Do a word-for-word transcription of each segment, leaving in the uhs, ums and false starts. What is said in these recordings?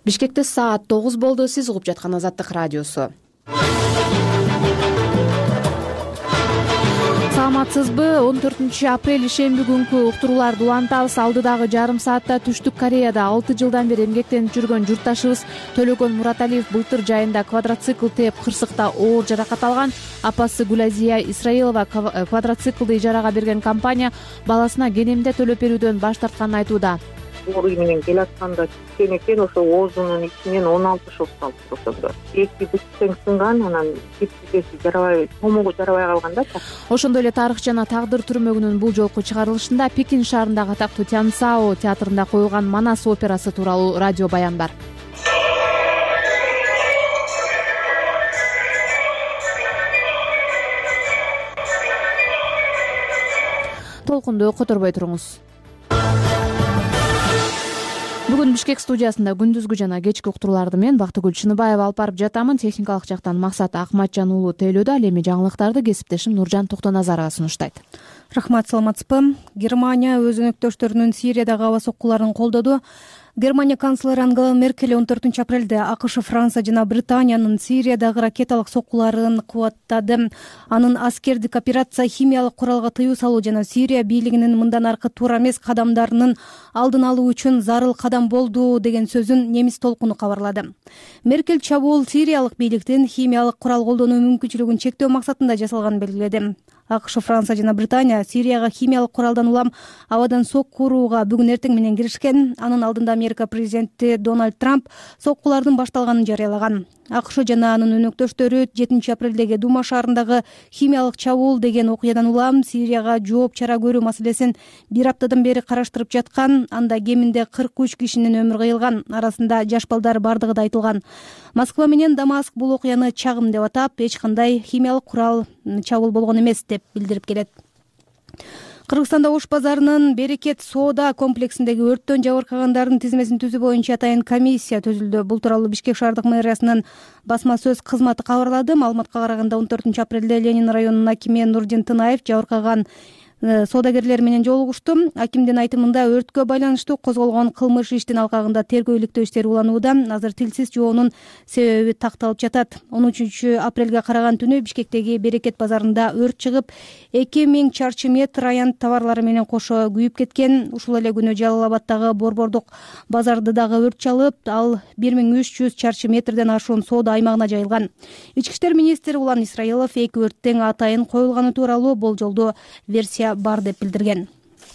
Бишкекте саат тогуз болду. Сиз угуп жаткан Азаттык радиосу. Саламатсызбы? он төртүнчү апрель ишемби күнкү уктурууларды улантабыз. Алдыдагы жарым саатта Түштүк Кореяда алты жылдан бери эмгектенип жүргөн журтташыбыз Төлөгөн Мураталиев былтыр жайында квадроцикл тээп кырсыкта оор жаракат алган. Апасы Гүлазия Исраилова квадроциклды ижарага берген компания баласына кенемде төлөп берүүдөн баш тартканын айтууда. Оор үй менен келатканда кичине экен, ошо оозунун ичинен он алты шок салып ошондо. Эки бүттең сынган, анан кепсикеси жарабай, томогу жарабай калган да. Ошондой эле тарых жана тагдыр түрмөгүнүн бул жолку чыгарылышында Пекин шаарындагы атактуу Тянсао театрында коюлган Манас операсы тууралуу радио баян бар. Толкунду которбой туруңуз. Бүгүн Бишкек студиясында күндүзгү жана кечки уктурууларды мен Бактыгүл Чыныбаева алып барып жатамын. Техникалык жактан Максат Акматжан уулу тейлөөдө. Ал эми жаңылыктарды кесиптешим Нуржан Токтоназарова сунуштайт. Рахмат, саламатсызбы? Германия өз өнөктөштөрүнүн Сириядагы аба соккуларын колдоду. Германия канцлери Ангела Меркель он төртүнчү апрелде АКШ, Франция жана Британиянын Сириядагы ракеталык соккуларын кубаттады. Анын аскердик операция химиялык куралга тыюу салуу жана Сирия бийлигинин мындан аркы туура эмес кадамдарынын алдын алуу үчүн зарыл кадам болду деген сөзүн немис толкуну кабарлады. Меркель чабуул Сириялык бийликтин химиялык курал колдонуу мүмкүнчүлүгүн чектөө максатында жасалганын белгиледи. АКШ, Франция жана Британия Сирияга химиялык куралдан улам абадан сокку урууга бүгүн эртең менен киришкен. Анын алдында Америка президенти Дональд Трамп соккулардын башталганын жарыялаган. АКШ жана анын өнөктөштөрү жетинчи апрелдеги Дума шаарындагы химиялык чабуул деген окуядан улам Сирияга жооп чара көрүү маселесин бир аптадан бери караштырып жаткан. Анда кеминде кырк үч кишинин өмүрү кыйылган, арасында жаш балдар бардыгы да айтылган. Москва менен Дамаск бул окуяны чагым деп атап, эч кандай химиялык курал чабуул болгон эмес деп билдирип келет. Кыргызстанда Ош базарынын Берекет соода комплексиндеги өрттөн жабыркагандардын тизмесин түзүү боюнча атайын комиссия түзүлдү. Бул тууралуу Бишкек шаардык мэриясынын басма сөз кызматы кабарлады. Маалыматка караганда он төртүнчү апрелде Ленин районунун акими Нурдин Тынаев жабыркаган соодагерлер менен жолугушту. Акимдин айтымында өрткө байланыштуу козголгон кылмыш иштин алкагында тергөөлүктөө иштер уланууда. Азыр тилсиз жоонун себеби такталып жатат. он үчүнчү апрелге караган түнү Бишкектеги Берекет базарында өрт чыгып, эки миң чарчы метр аянт товарлары менен кошо күйүп кеткен. Ушул эле күнү Жалал Абаддагы Борбордук базарды дагы өрт чалып, ал бир миң үч жүз чарчы метрден ашуун соода аймагына жайылган. Ички иштер министри Улан Исраилов эки өрттүн атайын коюлганы тууралуу болжолдуу версия бар деп билдирген.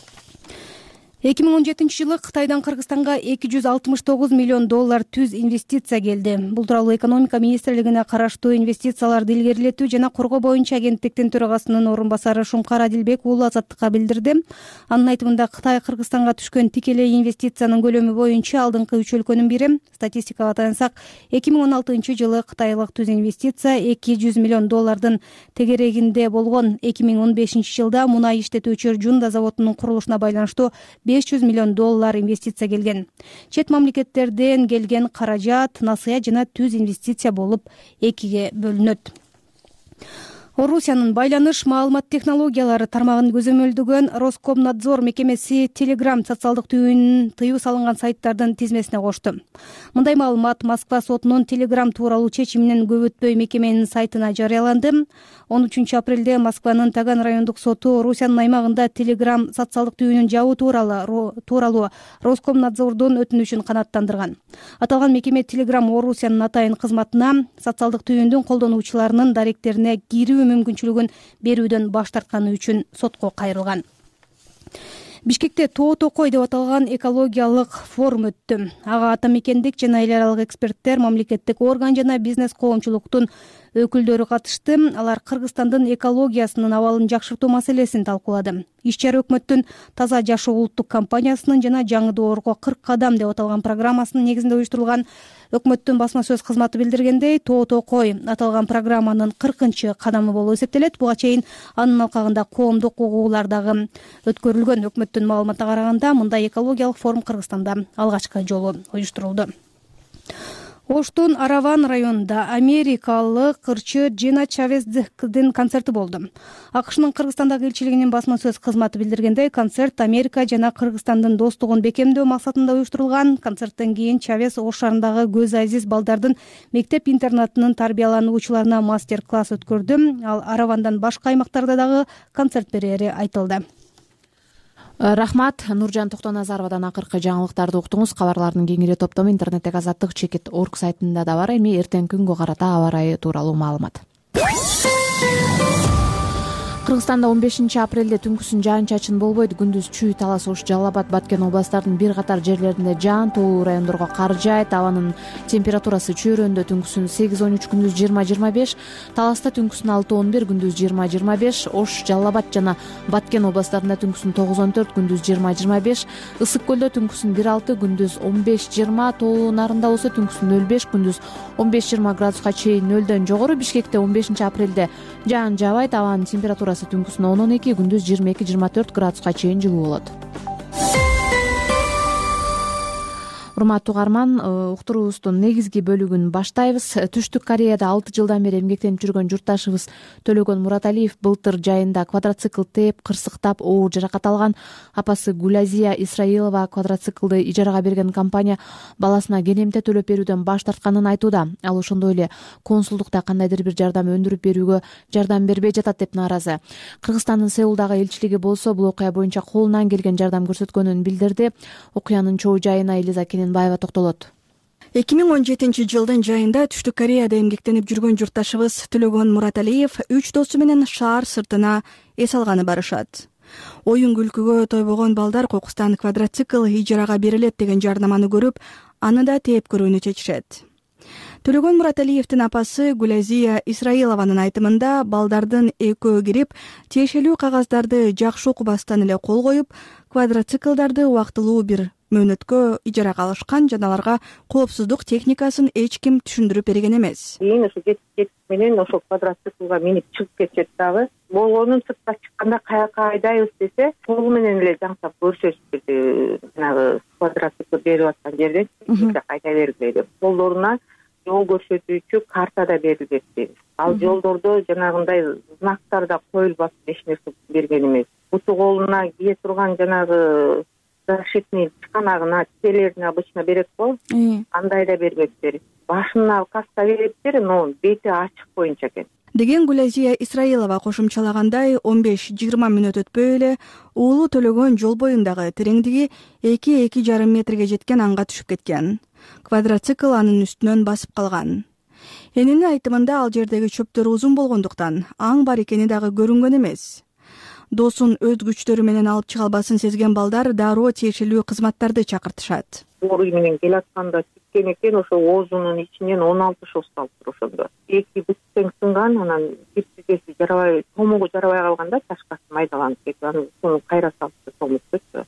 эки миң он жетинчи жылы Кытайдан Кыргызстанга эки жүз алтымыш тогуз миллион доллар түз инвестиция келди. Бул тууралуу экономика министрлигине караштуу инвестицияларды илгерилетүү жана коргоо боюнча агенттиктин төрагасынын орун басары Шумкар Адилбек уулу Азаттыкка билдирди. Анын айтымында Кытай Кыргызстанга түшкөн тикелей инвестициянын көлөмү боюнча алдыңкы үч өлкөнүн бири. Статистикага таянсак, эки миң он алтынчы жылы кытайлык түз инвестиция эки жүз миллион доллардын тегерегинде болгон. эки миң он бешинчи жылда мунай иштетүүчү Жунда заводунун курулушуна байланыштуу беш жүз миллион доллар инвестиция келген. Чет мамлекеттерден келген каражат насыя жана түз инвестиция болуп экиге бөлүнөт. Орусиянын байланыш маалымат технологиялары тармагын көзөмөлдөгөн Роскомнадзор мекемеси Telegram социалдык түйүнүн тыюу салынган сайттардын тизмесине кошту. Мындай маалымат Москва сотунун Telegram тууралуу чечиминен көп өтпөй мекеменин сайтына жарыяланды. он үчүнчү апрелде Москванын Таган райондук соту Орусиянын аймагында Telegram социалдык түйүнүн жабуу тууралуу тууралуу Роскомнадзордун өтүнүшүн канааттандырган. Аталган мекеме Telegram Орусиянын атайын кызматына социалдык түйүндүн колдонуучуларынын даректерине кирүү мүмкүнчүлүгүн берүүдөн баш тартканы үчүн сотко кайрылган. Бишкекте Тоо Токой деп аталган экологиялык форум өттү. Ага атамекендик жана эл аралык эксперттер, мамлекеттик орган жана бизнес коомчулуктун өкүлдөрү катышты. Алар Кыргызстандын экологиясынын абалын жакшыртуу маселесин талкуулады. Иш-чара өкмөттүн Таза жашоо улуттук компаниясынын жана жаңы доорго кырк кадам деп аталган программасынын негизинде уюштурулган. Өкмөттүн басма сөз кызматы билдиргендей, Тоо Токой аталган программанын кыркынчы кадамы болуп эсептелет. Буга чейин анын алкагында коомдук угуулар дагы өткөрүлгөн. Өкмөттүн маалыматына караганда, мындай экологиялык форум Кыргызстанда алгачкы жолу уюштурулду. Оштун Араван районунда америкалык ырчы Джина Чавездин концерти болду. АКШнын Кыргызстандагы элчилигинин басма сөз кызматы билдиргендей, концерт Америка жана Кыргызстандын достугун бекемдөө максатында уюштурулган. Концерттен кийин Чавез Ош шаарындагы көз азиз балдардын мектеп-интернатынын тарбиялануучуларына мастер-класс өткөрдү. Ал Аравандан башка аймактарда дагы концерт берери айтылды. Рахмат. Нуржан Токтоназаровадан акыркы жаңылыктарды уктуңуз. Кабарлардын кеңири топтому интернеттеги азаттык чекит точка орг сайтында да бар. Эми эртеңки күнгө карата аба ырайы тууралуу маалымат. Кыргызстанда он бешинчи апрелде түнкүсүн жаан-чачын болбойт. Күндүз Чүй, Талас, Ош, Жалал Абад, Баткен областтарынын бир катар жерлеринде жаан, тоолуу райондорго кар жаайт. Абанын температурасы чөйрөндө түнкүсүн сегиз он үч, күндүз жыйырма жыйырма беш, Таласта түнкүсүн алты он бир, күндүз жыйырма жыйырма беш, Ош, Жалал Абад жана Баткен областтарында түнкүсүн тогуз он төрт, күндүз жыйырма жыйырма беш, Ысык көлдө түнкүсүн бир алты, күндүз он беш жыйырма, тоолуу нарында болсо түнкүсүн нөл беш, күндүз он беш жыйырма градуска чейин нөлдөн жогору. Бишкекте он бешинчи апрелде жаан жаабайт. Абанын температурасы түнкүсүн он он эки, күндүз жыйырма эки жыйырма төрт градуска чейин жылуу болот. Урматтуу угарман, уктуруубуздун негизги бөлүгүн баштайбыз. Түштүк Кореяда алты жылдан бери эмгектенип жүргөн журтташыбыз Төлөгөн Мураталиев былтыр жайында квадроцикл тээп, кырсыктап, оор жаракат алган. Апасы Гулазия Исраилова квадроциклды ижарага берген компания баласына кенемте төлөп берүүдөн баш тартканын айтууда. Ал ошондой эле консулдукта кандайдыр бир жардам өндүрүп берүүгө жардам бербей жатат деп нааразы. Кыргызстандын Сеулдагы элчилиги болсо бул окуя боюнча колунан келген жардам көрсөткөнүн билдирди. Окуянын чоо жайына Элиза Кененбаева токтолот. эки миң он жетинчи жылдын жайында Түштүк Кореяда эмгектенип жүргөн журтташыбыз Төлөгөн Мураталиев үч досу менен шаар сыртына эс алганы барышат. Оюн күлкүгө тойбогон балдар кокустан квадроцикл ижарага берилет деген жарнаманы көрүп, аны да тээп көрүүнү чечишет. Төлөгөн Мураталиевдин апасы Гулазия Исраилованын айтымында балдардын экөө кирип, тиешелүү кагаздарды жакшы окубастан эле кол коюп, квадроциклдарды убактылуу бир мөөнөткө ижарага алышкан жана аларга коопсуздук техникасын эч ким түшүндүрүп берген эмес. Кийин ошо жетип кетип менен ошол квадроциклга минип чыгып кетишет дагы. Болгонун сыртка чыкканда каяка айдайбыз десе, колу менен эле жаңсап көрсөтүп жанагы квадроцикл берип аткан жерден айдай бергиле деп. Колдоруна жол көрсөтүүчү карта да берилет дейбиз. Ал жолдордо жанагындай знактар да коюлуп эч нерсе берген эмес. Буту колуна кие турган жанагы защитный чыканагына тилерин обычно берет го, андай да бербептир. Башына каска бериптир, но бети ачык боюнча экен деген Гулазия Исраилова кошумчалагандай, он беш жыйырма мүнөт өтпөй эле уулу Төлөгөн жол боюндагы тереңдиги эки эки жарым метрге жеткен анга түшүп кеткен. Квадроцикл анын үстүнөн басып калган. Энинин айтымында ал жердеги чөптөр узун болгондуктан аң бар экени дагы көрүнгөн эмес. Досун өз күчтөрү менен алып чыга албасын сезген балдар дароо тиешелүү кызматтарды чакыртышат. Оор менен келатканда тиккен экен, ошо оозунун ичинен он алты шов салыптыр ошондо. Эки бүттең сынган, анан бир тигеси жарабай, томугу жарабай калганда ташкасы майдаланып кетип, анан кайра салыпты томук кетти.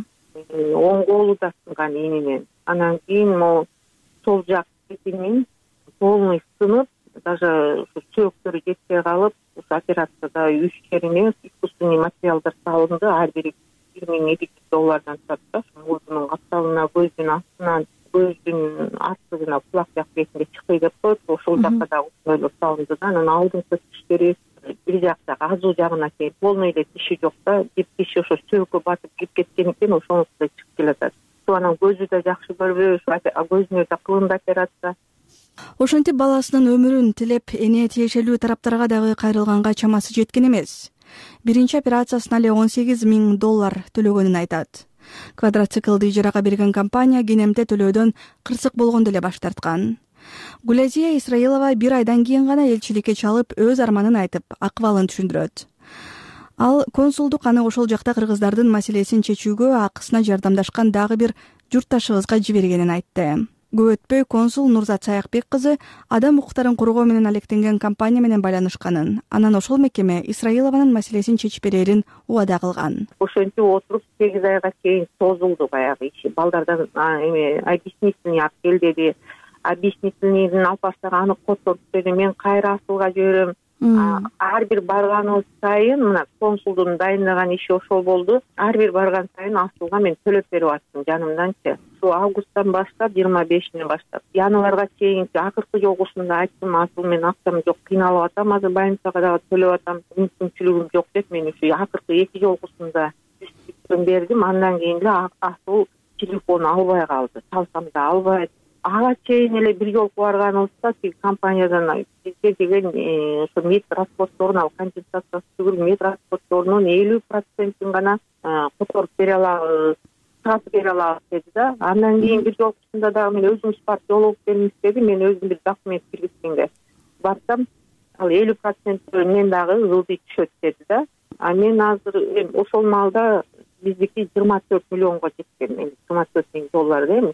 Оң колу да сынган энинен. Анан кийин могу сол жак бетинин полный сынып, даже сөөктөрү жетпей калып, операцияда үч жерине искусственный материалдар салынды. Ар бири бир миң эки жүз доллардан турат да. Мурдунун капталына, көздүн астынан, көздүн арты жана кулак жак бетинде чыкпай деп коет. Ошол жакка да ошондой салынды да. Анан алдыңкы тиштери бир жакта азуу жагына чейин полный эле тиши жок да. Бир тиши ошо сөөгкө батып кирип кеткен экен, ошонусу да чыгып келатат. Анан көзү да жакшы көрбөй, көзүнө да кылынды операция. Ошентип баласынын өмүрүн тилеп, эне тиешелүү тараптарга дагы кайрылганга чамасы жеткен эмес. Биринчи операциясына эле он сегиз миң доллар төлөгөнүн айтат. Квадроциклды ижарага берген компания кенемте төлөөдөн кырсык болгондо эле баш тарткан. Гулазия Исраилова бир айдан кийин гана элчиликке чалып, өз арманын айтып, акыбалын түшүндүрөт. Ал консулдук аны ошол жакта кыргыздардын маселесин чечүүгө акысына жардамдашкан дагы бир журтташыбызга жибергенин айтты. Көп өтпөй консул Нурзат Саякбек кызы адам укуктарын коргоо менен алектенген компания менен байланышканын, анан ошол мекеме Исраилованын маселесин чечип берерин убада кылган. Ошентип отуруп сегиз айга чейин созулду баягы иши. Балдардан эме объяснительный алып кел деди. Объяснительныйдын алып барсак аны которуп деди. Мен кайра асылга жиберем. ар бир барганыбыз сайын мына консулдун дайындаган иши ошол болду. Ар бир барган сайын Асылга мен төлөп берип аттым жанымданчы. Ушу августтан баштап жыйырма бешинен баштап январга чейинки акыркы жолугусунда айттым, Асыл мен акчам жок, кыйналып атам, азыр больницага дагы төлөп атам, мүмкүнчүлүгүм жок деп мен ушу акыркы эки жолугусунда бердим. Андан кийин эле Асыл телефон албай калды, салсам да албайт. Ага чейин эле бир жолку барганыбызда тиги компаниядан бизге деген ошо мед расходторун, ал компенсация түгүл мед расходторунун элүү процентин гана которуп бере алабыз, сатып бере алабыз деди да. Андан кийин бир жолкусунда дагы мен өзүм спарт жолугуп бериңиз деди. Мен өзүм бир документ киргизгенге барсам, ал элүү процент мен дагы ылдый түшөт деди да. А мен азыр ошол маалда биздики жыйырма төрт миллионго жеткен, жыйырма төрт миң доллар дейм.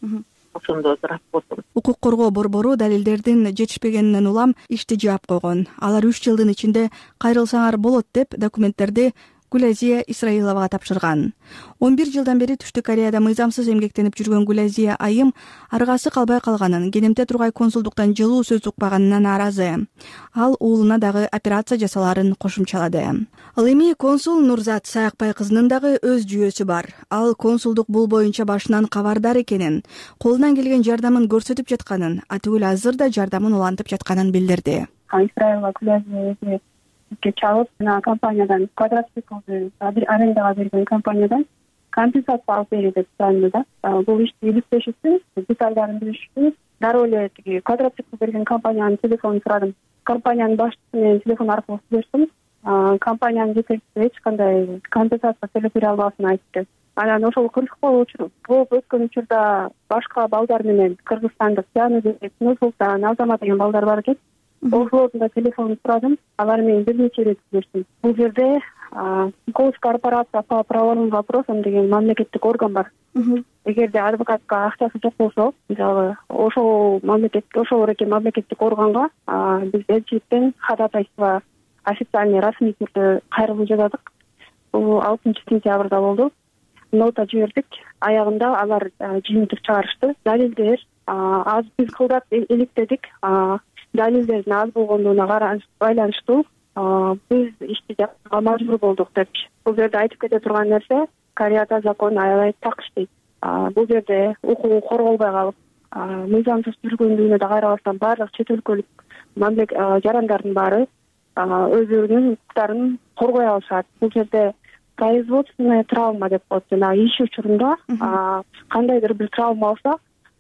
Ошондо расходум. Укук коргоо борбору далилдердин жетишпегенинен улам ишти жаап койгон. Алар үч жылдын ичинде кайрылсаңар болот деп документтерди Гүлазия Исраиловага тапшырган. он бир жылдан бери Түштүк Кореяда мыйзамсыз эмгектенип жүргөн Гүлазия айым аргасы калбай калганын, Кенемте Тургай консулдуктан жылуу сөз укпаганына нааразы. Ал уулуна дагы операция жасалаарын кошумчалады. Ал эми консул Нурзат Саякбай кызынын дагы өз жүйөсү бар. Ал консулдук бул боюнча башынан кабардар экенин, колунан келген жардамын көрсөтүп жатканын, атүгүл азыр да жардамын улантып жатканын билдирди. Исраилга Гүлазия чалып, мына компаниядан квадроциклды арендага берген компаниядан компенсация алып бери деп суранды да. Бул ишти иликтеш үчүн деталдарын билиш үчүн дароо эле тиги квадроцикл берген компаниянын телефонун сурадым. Компаниянын башчысы менен телефон аркылуу сүйлөштүм. Компаниянын жетекчиси эч кандай компенсация төлөп бере албасын айтты. Анан ошол кырсык болчу. Болуп өткөн учурда башка балдар менен кыргызстандык Жаныбек, Нурсултан, Азамат деген балдар бар экен. Ошолордун да телефонун сурадым. Алар менен бир нече ирет сүйлөштүм. Бул жерде Госкорпорация по правовым вопросам деген мамлекеттик орган бар. Эгерде адвокатка акчасы жок болсо, мисалы, ошол мамлекет, ошол экен мамлекеттик органга биз элчиликтен ходатайство официальный расмий түрдө кайрылуу жаздык. Бул алтынчы сентябрда болду. Нота жибердик. Аягында алар жыйынтык чыгарышты. Далилдер аз биз кылдап иликтедик. Далилдердин аз болгондугуна байланыштуу биз ишти жапканга мажбур болдук деп. Бул жерде айтып кете турган нерсе, Кореяда закон аябай так иштейт. Бул жерде укугу корголбой калып, мыйзамсыз жүргөндүгүнө да карабастан баардык чет өлкөлүк мамлекет жарандардын баары өздөрүнүн укуктарын коргой алышат. Бул жерде производственная травма деп коет. Жана иш учурунда кандайдыр бир травма алса,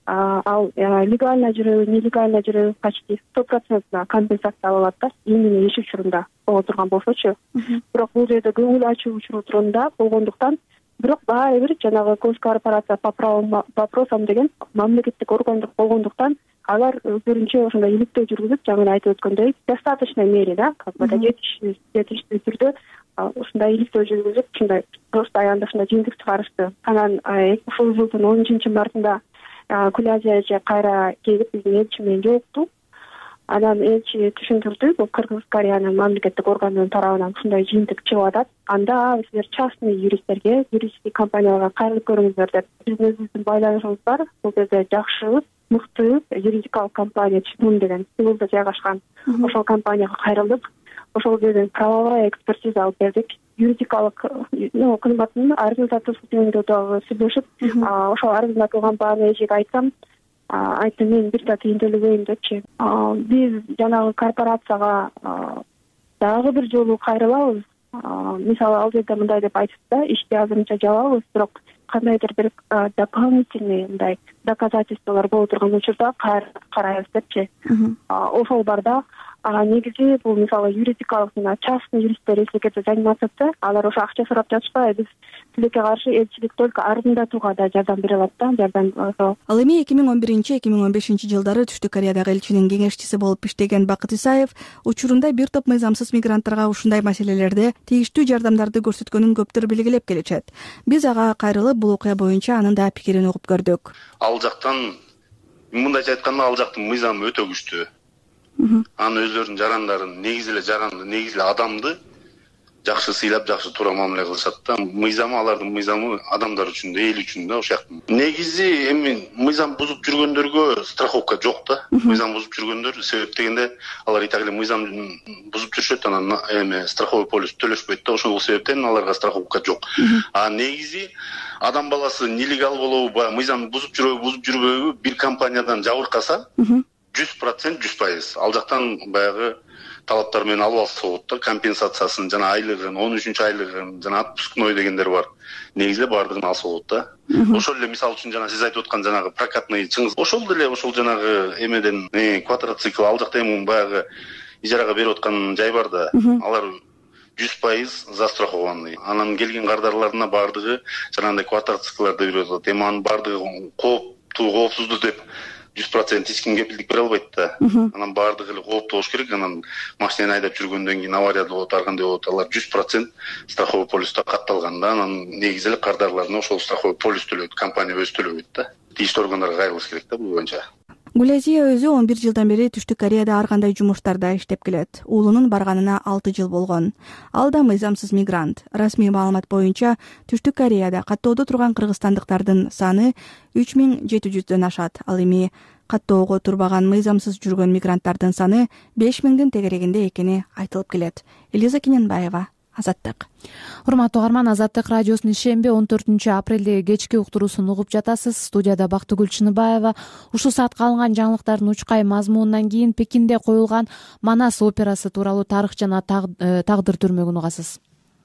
ал легально жүрөбү, нелегально жүрөбү почти сто процент компенсация алат да, именно иш учурунда боло турган болсочу. Бирок бул жерде көңүл ачуу учурунда болгондуктан, бирок баары бир жанагы Госкорпорация по правовым вопросам деген мамлекеттик органдык болгондуктан, алар өздөрүнчө ошондой иликтөө жүргүзүп, жаңы айтып өткөндөй, достаточной мере да, как бы жетиштүү түрдө ушундай иликтөө жүргүзүп, ушундай просто аянда ушундай жыйынтык чыгарышты. Анан ушул жылдын он үчүнчү мартында Гүлазия эже кайра келип биздин элчи менен жолукту. Анан элчи түшүндүрдү, бул Кыргыз Кореянын мамлекеттик органынын тарабынан ушундай жыйынтык чыгып атат. Анда силер частный юристтерге, юридический компанияларга кайрылып көрүңүздөр деп. Биздин өзүбүздүн байланышыбыз бар. Бул жерде жакшы, мыкты юридикалык компания Чимун деген Сеулда жайгашкан. Ошол компанияга кайрылдык. Ошол жерден правовая экспертиза алып бердик. Юридикалык кызматтын арызын жөнүндө дагы сүйлөшүп, ошол арызын бааны эжеге айтсам, айтты мен бир да тийинделбейм депчи. Биз жанагы корпорацияга дагы бир жолу кайрылабыз. Мисалы, ал жерде мындай деп айтышты да, ишти азырынча жабабыз, бирок кандайдыр бир дополнительный мындай доказательстволор боло турган учурда карайбыз депчи. Ошол барда негизи бул мисалы юридикалык жана частный юристтер эслекете заниматься этсе, алар ошо акча сурап жатышпайбы. Биз тилекке каршы элчилик только арызындатууга да жардам бере алат да, жардам ошо. Ал эми эки миң он биринчи эки миң он бешинчи жылдары Түштүк Кореядагы элчинин кеңешчиси болуп иштеген Бакыт Исаев учурунда бир топ мыйзамсыз мигранттарга ушундай маселелерде тийиштүү жардамдарды көрсөткөнүн көптөр белгилеп келишет. Биз ага кайрылып бул окуя боюнча анын да пикирин угуп көрдүк. Ал жактан мындайча айтканда ал жактын мыйзамы өтө күчтүү. Анын өздөрүнүн жарандарын негизи эле жаранды, негизи эле адамды жакшы сыйлап жакшы туура мамиле кылышат да. Мыйзамы алардын мыйзамы адамдар үчүн да, эл үчүн да ошояктын. Негизи эми мыйзам бузуп жүргөндөргө страховка жок да. Мыйзам бузуп жүргөндөр себеп дегенде алар итак эле мыйзам бузуп жүрүшөт, анан эми страховой полис төлөшпөйт да, ошол себептен аларга страховка жок. А негизи адам баласы нелегал болобу, мыйзам бузуп жүрөбү, бузуп жүрбөйбү бир компаниядан жабыркаса жүз процент жүз пайыз ал жактан баягы талаптар менен алып алса болот да, компенсациясын жана айлыгын, он үчүнчү айлыгын жана отпускной дегендер бар. Негизи баардыгын алса болот да. Ошол эле мисалы үчүн жана сиз айтып аткан жанагы прокатный чыңгыз, ошол деле ошол жанагы эмеден квадроцикл ал жакта эми баягы ижарага берип аткан жай бар да, алар жүз пайыз застрахованный. Анан келген кардарларына баардыгы жанагындай квадроциклдерди берип атат. Эми анын баардыгы кооптуу, коопсуздуу деп жүз процент эч ким кепилдик бере албайт да. Анан баардыгы эле кооптуу болуш керек. Анан машинаны айдап жүргөндөн кийин авария болот, ар кандай болот, алар жүз процент страховой полисте катталган да. Анан негизи эле кардарларына ошол страховой полис төлөйт, компания өзү төлөбөйт да. Тийиштүү органдарга кайрылыш керек да бул боюнча. Гулязия өзү он бир жылдан бери Түштүк Кореяда ар кандай жумуштарда иштеп келет. Уулунун барганына алты жыл болгон. Ал да мыйзамсыз мигрант. Расмий маалымат боюнча Түштүк Кореяда каттоодо турган кыргызстандыктардын саны үч миң жети жүздөн ашат. Ал эми каттоого турбаган мыйзамсыз жүргөн мигранттардын саны беш миңдин тегерегинде экени айтылып келет. Элиза Кененбаева, Азаттык. Урматтуу угарман, Азаттык радиосунун шемби он төртүнчү апрелде кечки уктуруусун угуп жатасыз. Студияда Бактыгүл Чыныбаева. Ушул саатка алынган жаңылыктардын учкай мазмунунан кийин Пекинде коюлган Манас операсы тууралуу тарых жана тагдыр түрмөгүн угасыз.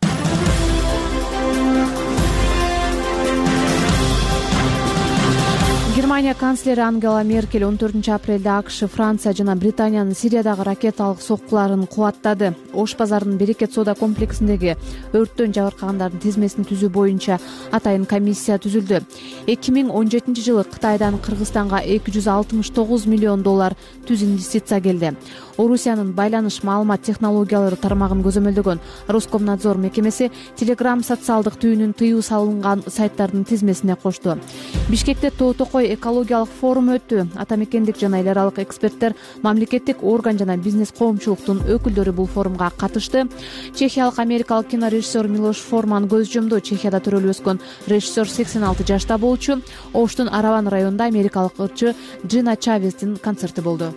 Германия канцлери Ангела Меркель он төртүнчү апрелде АКШ, Франция жана Британиянын Сириядагы ракеталык соккуларын кубаттады. Ош базарынын Берекет соода комплексиндеги өрттөн жабыркагандардын тизмесин түзүү боюнча атайын комиссия түзүлдү. эки миң он жетинчи жылы Кытайдан Кыргызстанга эки жүз алтымыш тогуз миллион доллар түз инвестиция келди. Орусиянын байланыш маалымат технологиялары тармагын көзөмөлдөгөн Роскомнадзор мекемеси Telegram социалдык түйүнүн тыюу салынган сайттардын тизмесине кошту. Бишкекте Тоо-Токой экологиялык форум өттү. Атамекендик жана эл аралык эксперттер, мамлекеттик орган жана бизнес коомчулуктун өкүлдөрү бул форумга катышты. Чехиялык америкалык кинорежиссер Милош Форман көз жумду. Чехияда төрөлүп өскөн режиссер сексен алты жашта болчу. Оштун Араван районунда америкалык ырчы Джина Чавестин концерти болду.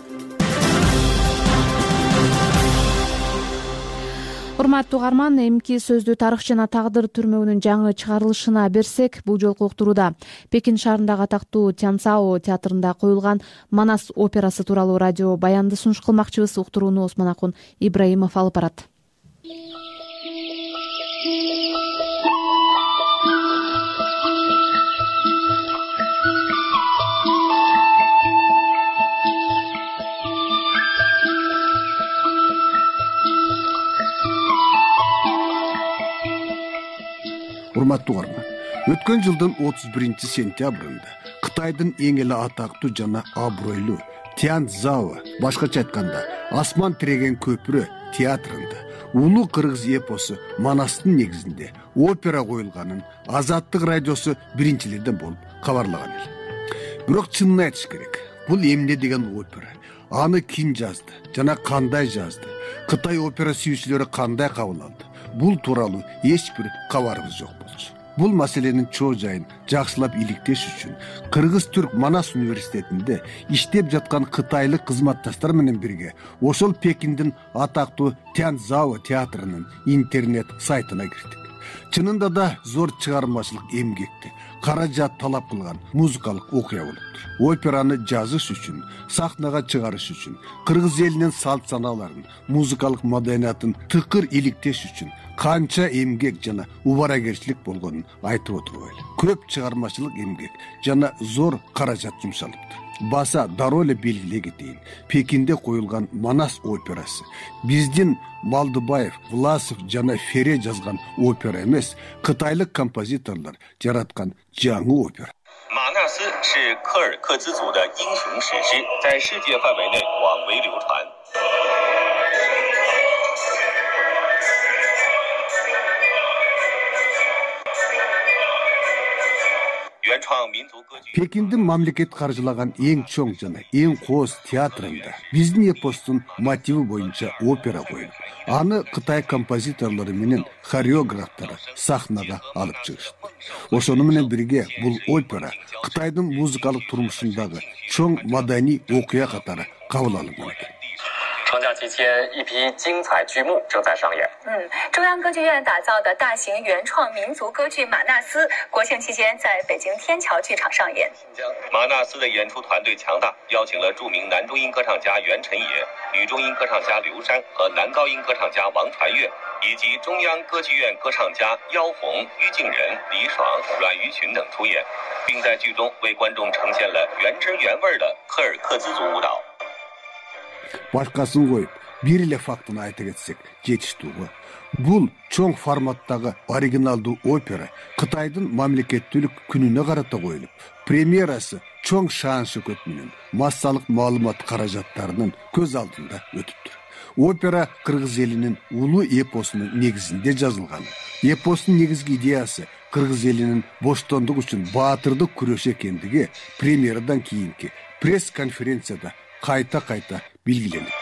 Урматтуу угарман, эмки сөздү тарых жана тагдыр түрмөгүнүн жаңы чыгарылышына берсек, бул жолку уктурууда Пекин шаарындагы атактуу Тянцао театрында коюлган Манас операсы тууралуу радио баянды сунуш кылмакчыбыз. Уктурууну Осмонакун Ибраимов алып барат. Урматтуу угарман, өткөн жылдын отуз биринчи сентябрында Кытайдын эң эле атактуу жана абройлуу Тянцао, башкача айтканда Асман тиреген көпүрө театрында улуу кыргыз эпосу Манастын негизинде опера коюлганын Азаттык радиосу биринчилерден болуп кабарлаган эле. Бирок чынын айтыш керек, бул эмне деген опера, аны ким жазды жана кандай жазды, Кытай опера сүйүүчүлөрү кандай кабыл алды, бул тууралуу эч бир кабарыбыз жок болчу. Бул маселенин чоо жайын жакшылап иликтеш үчүн Кыргыз-Түрк Манас университетинде иштеп жаткан кытайлык кызматташтар менен бирге ошол Пекиндин атактуу Тянцао театрынын интернет сайтына кирдик. Чынында да зор чыгармачылык эмгекти, каражат талап кылган музыкалык окуя болуптур. Операны жазыш үчүн, сахнага чыгарыш үчүн, кыргыз элинин салт санааларын, музыкалык маданиятын тыкыр иликтеш үчүн канча эмгек жана убарагерчилик болгонун айтып отурбайлы. Көп чыгармачылык эмгек жана зор каражат жумшалыптыр. Баса дароо эле белгилей кетейин, Пекинде коюлган Манас операсы биздин Малдыбаев, Власов жана Фере жазган опера эмес, кытайлык композиторлор жараткан жаңы опера. 马纳斯是科尔克孜族的英雄史诗，在世界范围内广为流传。 原创民族歌剧。 Пекиндин мамлекет каржылаган эң чоң жана эң кооз театрында биздин эпостун мотиви боюнча опера коюлуп, аны Кытай композиторлору менен хореографтары сахнага алып чыгышты. Ошону менен бирге бул опера Кытайдын музыкалык турмушундагы чоң маданий окуя катары кабыл алынган экен. 长假期间，一批精彩剧目正在上演。 嗯，中央歌剧院打造的大型原创民族歌剧《马纳斯》，国庆期间在北京天桥剧场上演。 马纳斯的演出团队强大，邀请了著名男中音歌唱家袁晨野、女中音歌唱家刘珊和男高音歌唱家王传月，以及中央歌剧院歌唱家妖红、于静人、李爽、阮于群等出演，并在剧中为观众呈现了原汁原味的柯尔克孜族舞蹈。 Башкасын коюп, бир эле фактын айта кетсек жетиштүү. Бул чоң форматтагы оригиналдуу опера Кытайдын мамлекеттүүлүк күнүнө карата коюлуп, премьерасы чоң шаан-шөкөт менен массалык маалымат каражаттарынын көз алдында өтүптүр. Опера кыргыз элинин улуу эпосунун негизинде жазылган. Эпостун негизги идеясы кыргыз элинин боштондук үчүн баатырдык күрөш экендиги премьерадан кийинки пресс-конференцияда кайта-кайта белгиленди.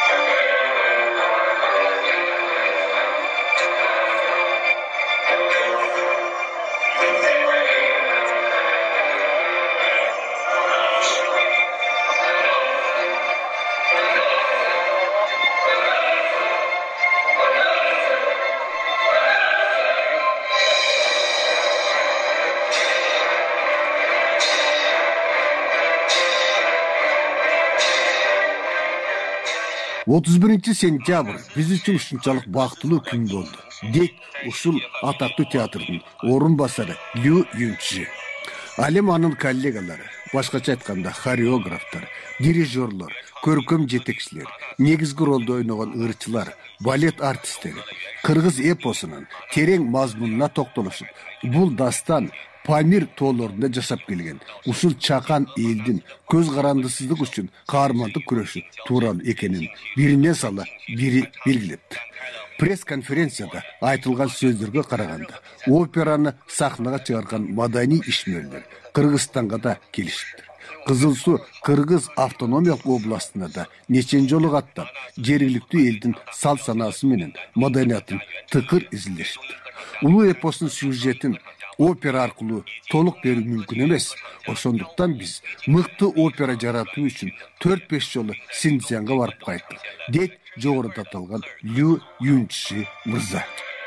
отуз биринчи сентябрь биз үчүн ушунчалык бактылуу күн болду дейт ушул атактуу театрдын орун басары Лю Юнчжи. Ал эми анын коллегалары, башкача айтканда хореографтар, дирижерлор, көркөм жетекчилер, негизги ролду ойногон ырчылар, балет артисттери кыргыз эпосунун терең мазмунуна токтолушуп, бул дастан Памир тоолорунда жашап келген ушул чакан элдин көз карандысыздык үчүн каармандык күрөшү тууралуу экенин бирине сала бири белгилепти. Пресс-конференцияда айтылган сөздөргө караганда, операны сахнага чыгарган маданий ишмерлер Кыргызстанга да келишиптир. Кызыл Суу Кыргыз автономиялык областына да нечен жолу каттап, жергиликтүү элдин салт санаасы менен маданиятын тыкыр изилдешиптир. Улуу эпостун сюжетин опера аркылуу толук берүү мүмкүн эмес. Ошондуктан биз мыкты опера жаратуу үчүн төрт беш жолу Синьцзянга барып кайттык, дейт жогоруда аталган Лю Юнчжи мырза.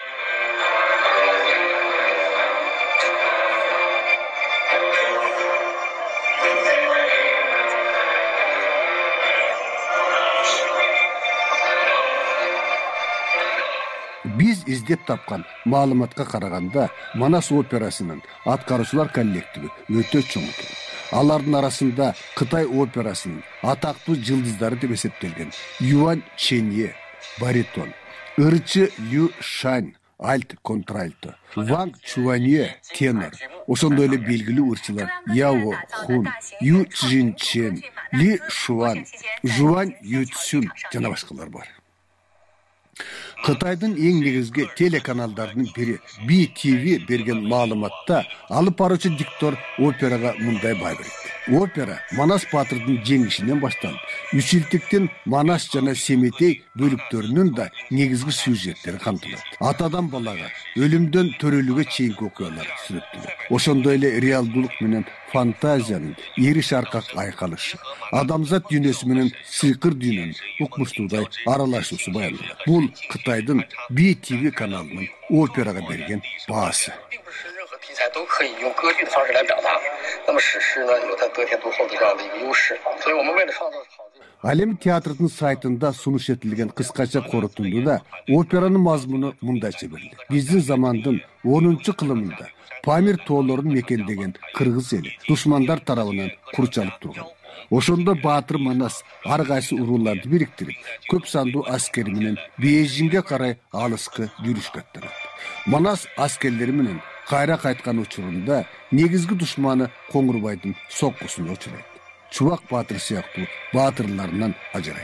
Биз издеп тапкан маалыматка караганда, Манас операсынын аткаруучулар коллективи өтө чоң экен. Алардын арасында Кытай операсынын атактуу жылдыздары деп эсептелген Юань Ченье баритон, ырчы Лю Шань альт контральто, Ванг Чуанье тенор, ошондой эле белгилүү ырчылар Яо Хун, Ю Чжинчен, Ли Шуан, Жуань Юцюн жана башкалар бар. Кытайдын эң негизги телеканалдарынын бири би ти ви берген маалыматта алып баруучу диктор операга мындай бай берет. Опера Манас Батырдын жеңишинен башталып, Үчилтиктин Манас жана Семетей бөлүктөрүнүн да негизги сюжеттери камтылат. Атадан балага, өлүмдөн төрөлүүгө чейинки окуялар сүрөттөлөт. Ошондой эле реалдуулук менен фантазиянын эри шаркак айкалышы, адамзат дүйнөсү менен сыйкыр дүйнөнүн укмуштуудай аралашуусу баяндалат. Бул Кытайдын би ти ви каналынын операга берген баасы. 题材都可以用歌剧的方式来表达。那么史诗呢，有它得天独厚的这样的一个优势，所以我们为了创造好。 Ал эми театрдын сайтында сунуш этилген кыскача корутундуда операнын мазмуну мындайча берилди. Биздин замандын онунчу кылымында Памир тоолорун мекендеген кыргыз эли душмандар тарабынан курчалып турган. Ошондо Баатыр Манас ар кайсы урууларды бириктирип, көп сандуу аскери менен Бейжиңге карай алыскы жүрүшкө аттанат. Манас аскерлери менен кайра кайткан учурунда негизги душманы Коңурбайдын соккусуна учурайт. Чубак Баатыр сыяктуу баатырларынан ажырайт.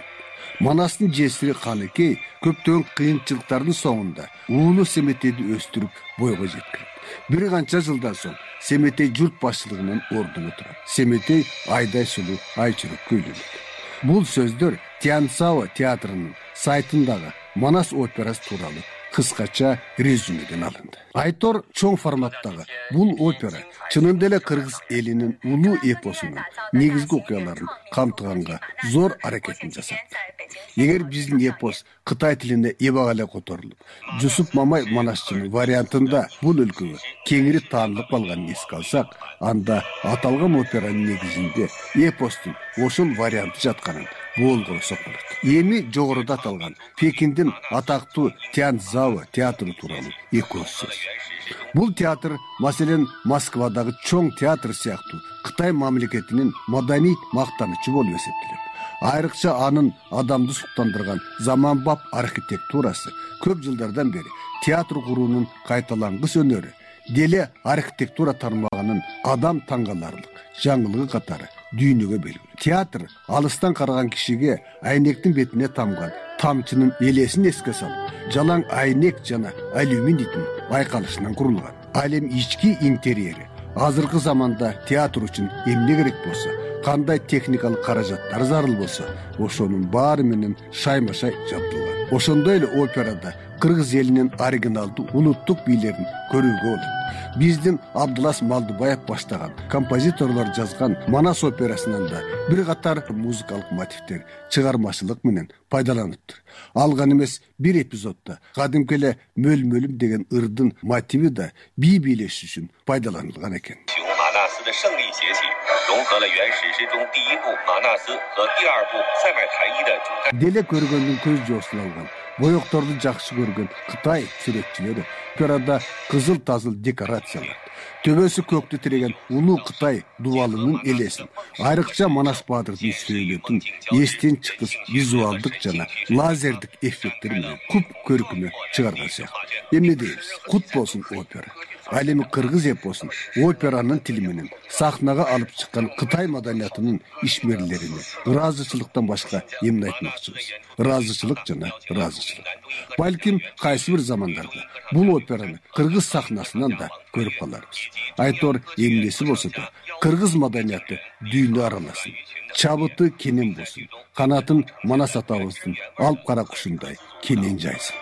Манастын жесири Каныкей көптөгөн кыйынчылыктардын соңунда уулу Семетейди өстүрүп бойго жеткирет. Бир канча жылдан соң Семетей журт башчылыгынын ордуна турат. Семетей айдай сулуу айчырыкка үйлөнөт. Бул сөздөр Тяньцао театрынын сайтындагы Манас операсы тууралуу кыскача резюмеден алынды. Айтор чоң форматтагы бул опера чынында эле кыргыз элинин улуу эпосунун негизги окуяларын камтыганга зор аракетин жасады. Эгер биздин эпос Кытай тилинде эбак эле которулуп, Жусуп Мамай Манасчынын вариантында бул өлкөгө кеңири таанылып калганын эске алсак, анда аталган операнын негизинде эпостун ошол варианты жатканын болгонсок болот. Эми жогоруда аталган Пекиндин атактуу Тяньцао театры тууралуу эки сөз. Бул театр, маселен, Москвадагы чоң театр сыяктуу Кытай мамлекетинин маданий мактанычы болуп эсептелет. Айрыкча анын адамды суктандырган заманбап архитектурасы көп жылдардан бери театр куруунун кайталангыс өнөрү, деле архитектура тармагынын адам таңгаларлык жаңылыгы катары дүйнөгө белгилүү. Театр алыстан караган кишиге айнектин бетине тамган тамчынын элесин эске салып, жалаң айнек жана алюминийтин байкалышынан курулган. Ал эми ички интерьери азыркы заманда театр үчүн эмне керек болсо, кандай техникалык каражаттар зарыл болсо, ошонун баары менен шайма-шай жабдылган. Ошондой эле операда кыргыз элинин оригиналдуу улуттук бийлерин көрүүгө болот. Биздин Абдулас Малдыбаев баштаган композиторлор жазган Манас операсынан да бир катар музыкалык мотивдер чыгармачылык менен пайдаланыптыр. Алган эмес бир эпизоддо кадимки эле мөл-мөлүм деген ырдын мотиви да бий бийлеш үчүн пайдаланылган экен. Деле көргөндүн көз жоосун алган, боекторду жакшы көргөн Кытай сүрөтчүлөрү операда кызыл тазыл декорациялар, төбөсү көктү тиреген улуу Кытай дубалынын элесин, айрыкча Манас Баатырдын сүйлөтүн эстен чыккыс визуалдык жана лазердик эффекттер менен куп көркүмө чыгарган сыяктуу. Эмне дейбиз? Кут болсун опера. Ал эми кыргыз эпосун операнын тили менен сахнага алып чыккан Кытай маданиятынын ишмерлерине ыраазычылыктан башка эмне айтмакчыбыз? Ыраазычылык жана ыраазычылык. Балким кайсы бир замандарда бул операны кыргыз сахнасынан да көрүп каларбыз. Айтор эмнеси болсо да кыргыз маданияты дүйнө араласын, чабыты кенен болсун, канатын Манас атабыздын алып кара кушундай кенен жайсын.